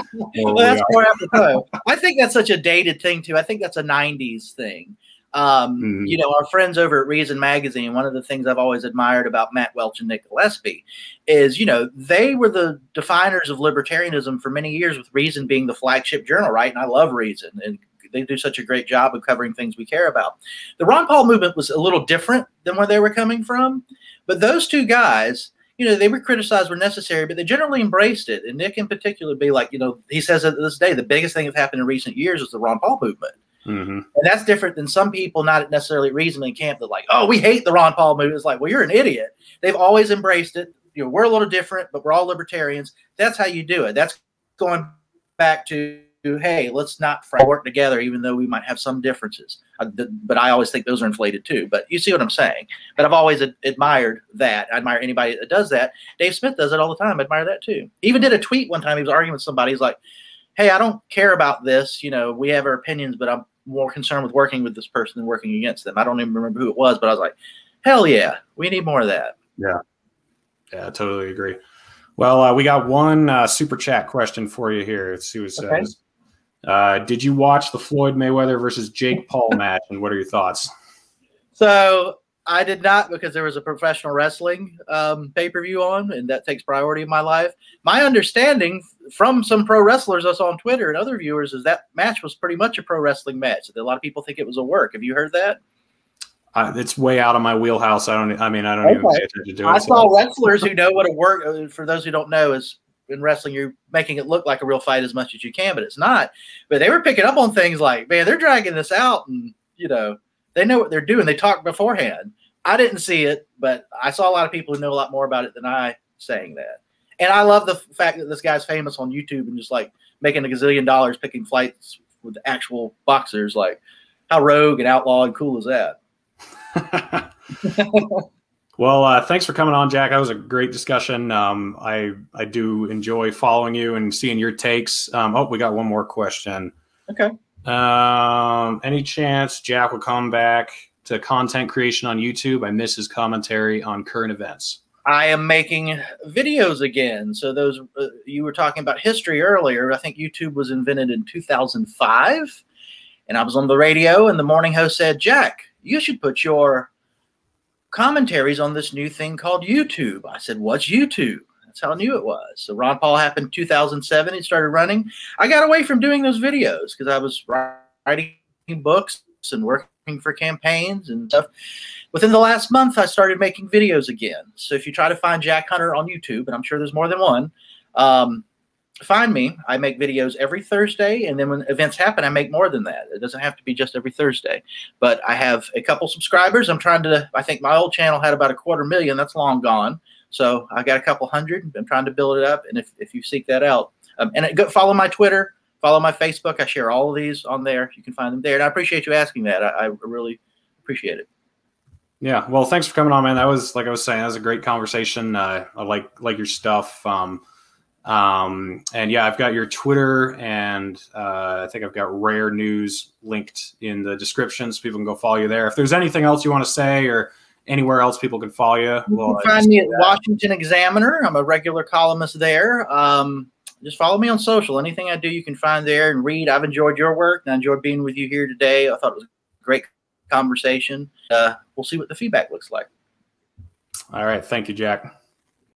more apropos. I think that's such a dated thing too. I think that's a 90s thing. Our friends over at Reason Magazine, one of the things I've always admired about Matt Welch and Nick Gillespie is, they were the definers of libertarianism for many years, with Reason being the flagship journal, right? And I love Reason, and they do such a great job of covering things we care about. The Ron Paul movement was a little different than where they were coming from, but those two guys, they were criticized were necessary, but they generally embraced it. And Nick in particular be like, he says that this day, the biggest thing that's happened in recent years is the Ron Paul movement. Mm-hmm. And that's different than some people, not necessarily Reason in camp, that like, oh, we hate the Ron Paul movement. It's like, well, you're an idiot. They've always embraced it. We're a little different, but we're all libertarians. That's how you do it. That's going back to hey, let's not work together, even though we might have some differences. But I always think those are inflated too. But you see what I'm saying. But I've always admired that. I admire anybody that does that. Dave Smith does it all the time. I admire that too. He even did a tweet one time. He was arguing with somebody. He's like, hey, I don't care about this. You know, we have our opinions, but I'm more concerned with working with this person than working against them. I don't even remember who it was, but I was like, hell yeah, we need more of that. Yeah. Yeah, I totally agree. Well, we got one super chat question for you here. Let's see what it says. Did you watch the Floyd Mayweather versus Jake Paul match, and what are your thoughts? So I did not, because there was a professional wrestling pay-per-view on, and that takes priority in my life. My understanding from some pro wrestlers I saw on Twitter and other viewers is that match was pretty much a pro wrestling match. A lot of people think it was a work. Have you heard that? It's way out of my wheelhouse. I don't even pay attention to it. I saw wrestlers who know what a work, for those who don't know, is in wrestling, you're making it look like a real fight as much as you can, but it's not. But they were picking up on things like, man, they're dragging this out, and, you know, they know what they're doing. They talked beforehand. I didn't see it, but I saw a lot of people who know a lot more about it than I saying that. And I love the fact that this guy's famous on YouTube and just like making $1 gazillion picking fights with actual boxers. Like, how rogue and outlaw and cool is that? Well, thanks for coming on, Jack. That was a great discussion. I do enjoy following you and seeing your takes. We got one more question. Okay. Any chance Jack will come back to content creation on YouTube? I miss his commentary on current events. I am making videos again. So those you were talking about history earlier. I think YouTube was invented in 2005, and I was on the radio, and the morning host said, Jack, you should put your commentaries on this new thing called YouTube. I said, what's YouTube? That's how I knew it was. So Ron Paul happened in 2007. It started running. I got away from doing those videos because I was writing books and working for campaigns and stuff. Within the last month, I started making videos again. So if you try to find Jack Hunter on YouTube, and I'm sure there's more than one, find me. I make videos every Thursday, and then when events happen, I make more than that. It doesn't have to be just every Thursday. But I have a couple subscribers. I think my old channel had about 250,000. That's long gone. So I got a couple hundred. I'm trying to build it up. And if you seek that out, follow my Twitter, follow my Facebook. I share all of these on there. You can find them there. And I appreciate you asking that. I really appreciate it. Yeah. Well, thanks for coming on, man. That was, like I was saying, that was a great conversation. I like your stuff. And yeah, I've got your Twitter, and I think I've got Rare News linked in the description, so people can go follow you there. If there's anything else you want to say, or anywhere else people can follow you, you can find me at Washington Examiner. I'm a regular columnist there. Just follow me on social. Anything I do, you can find there and read. I've enjoyed your work, and I enjoyed being with you here today. I thought it was a great conversation. We'll see what the feedback looks like. All right. Thank you, Jack.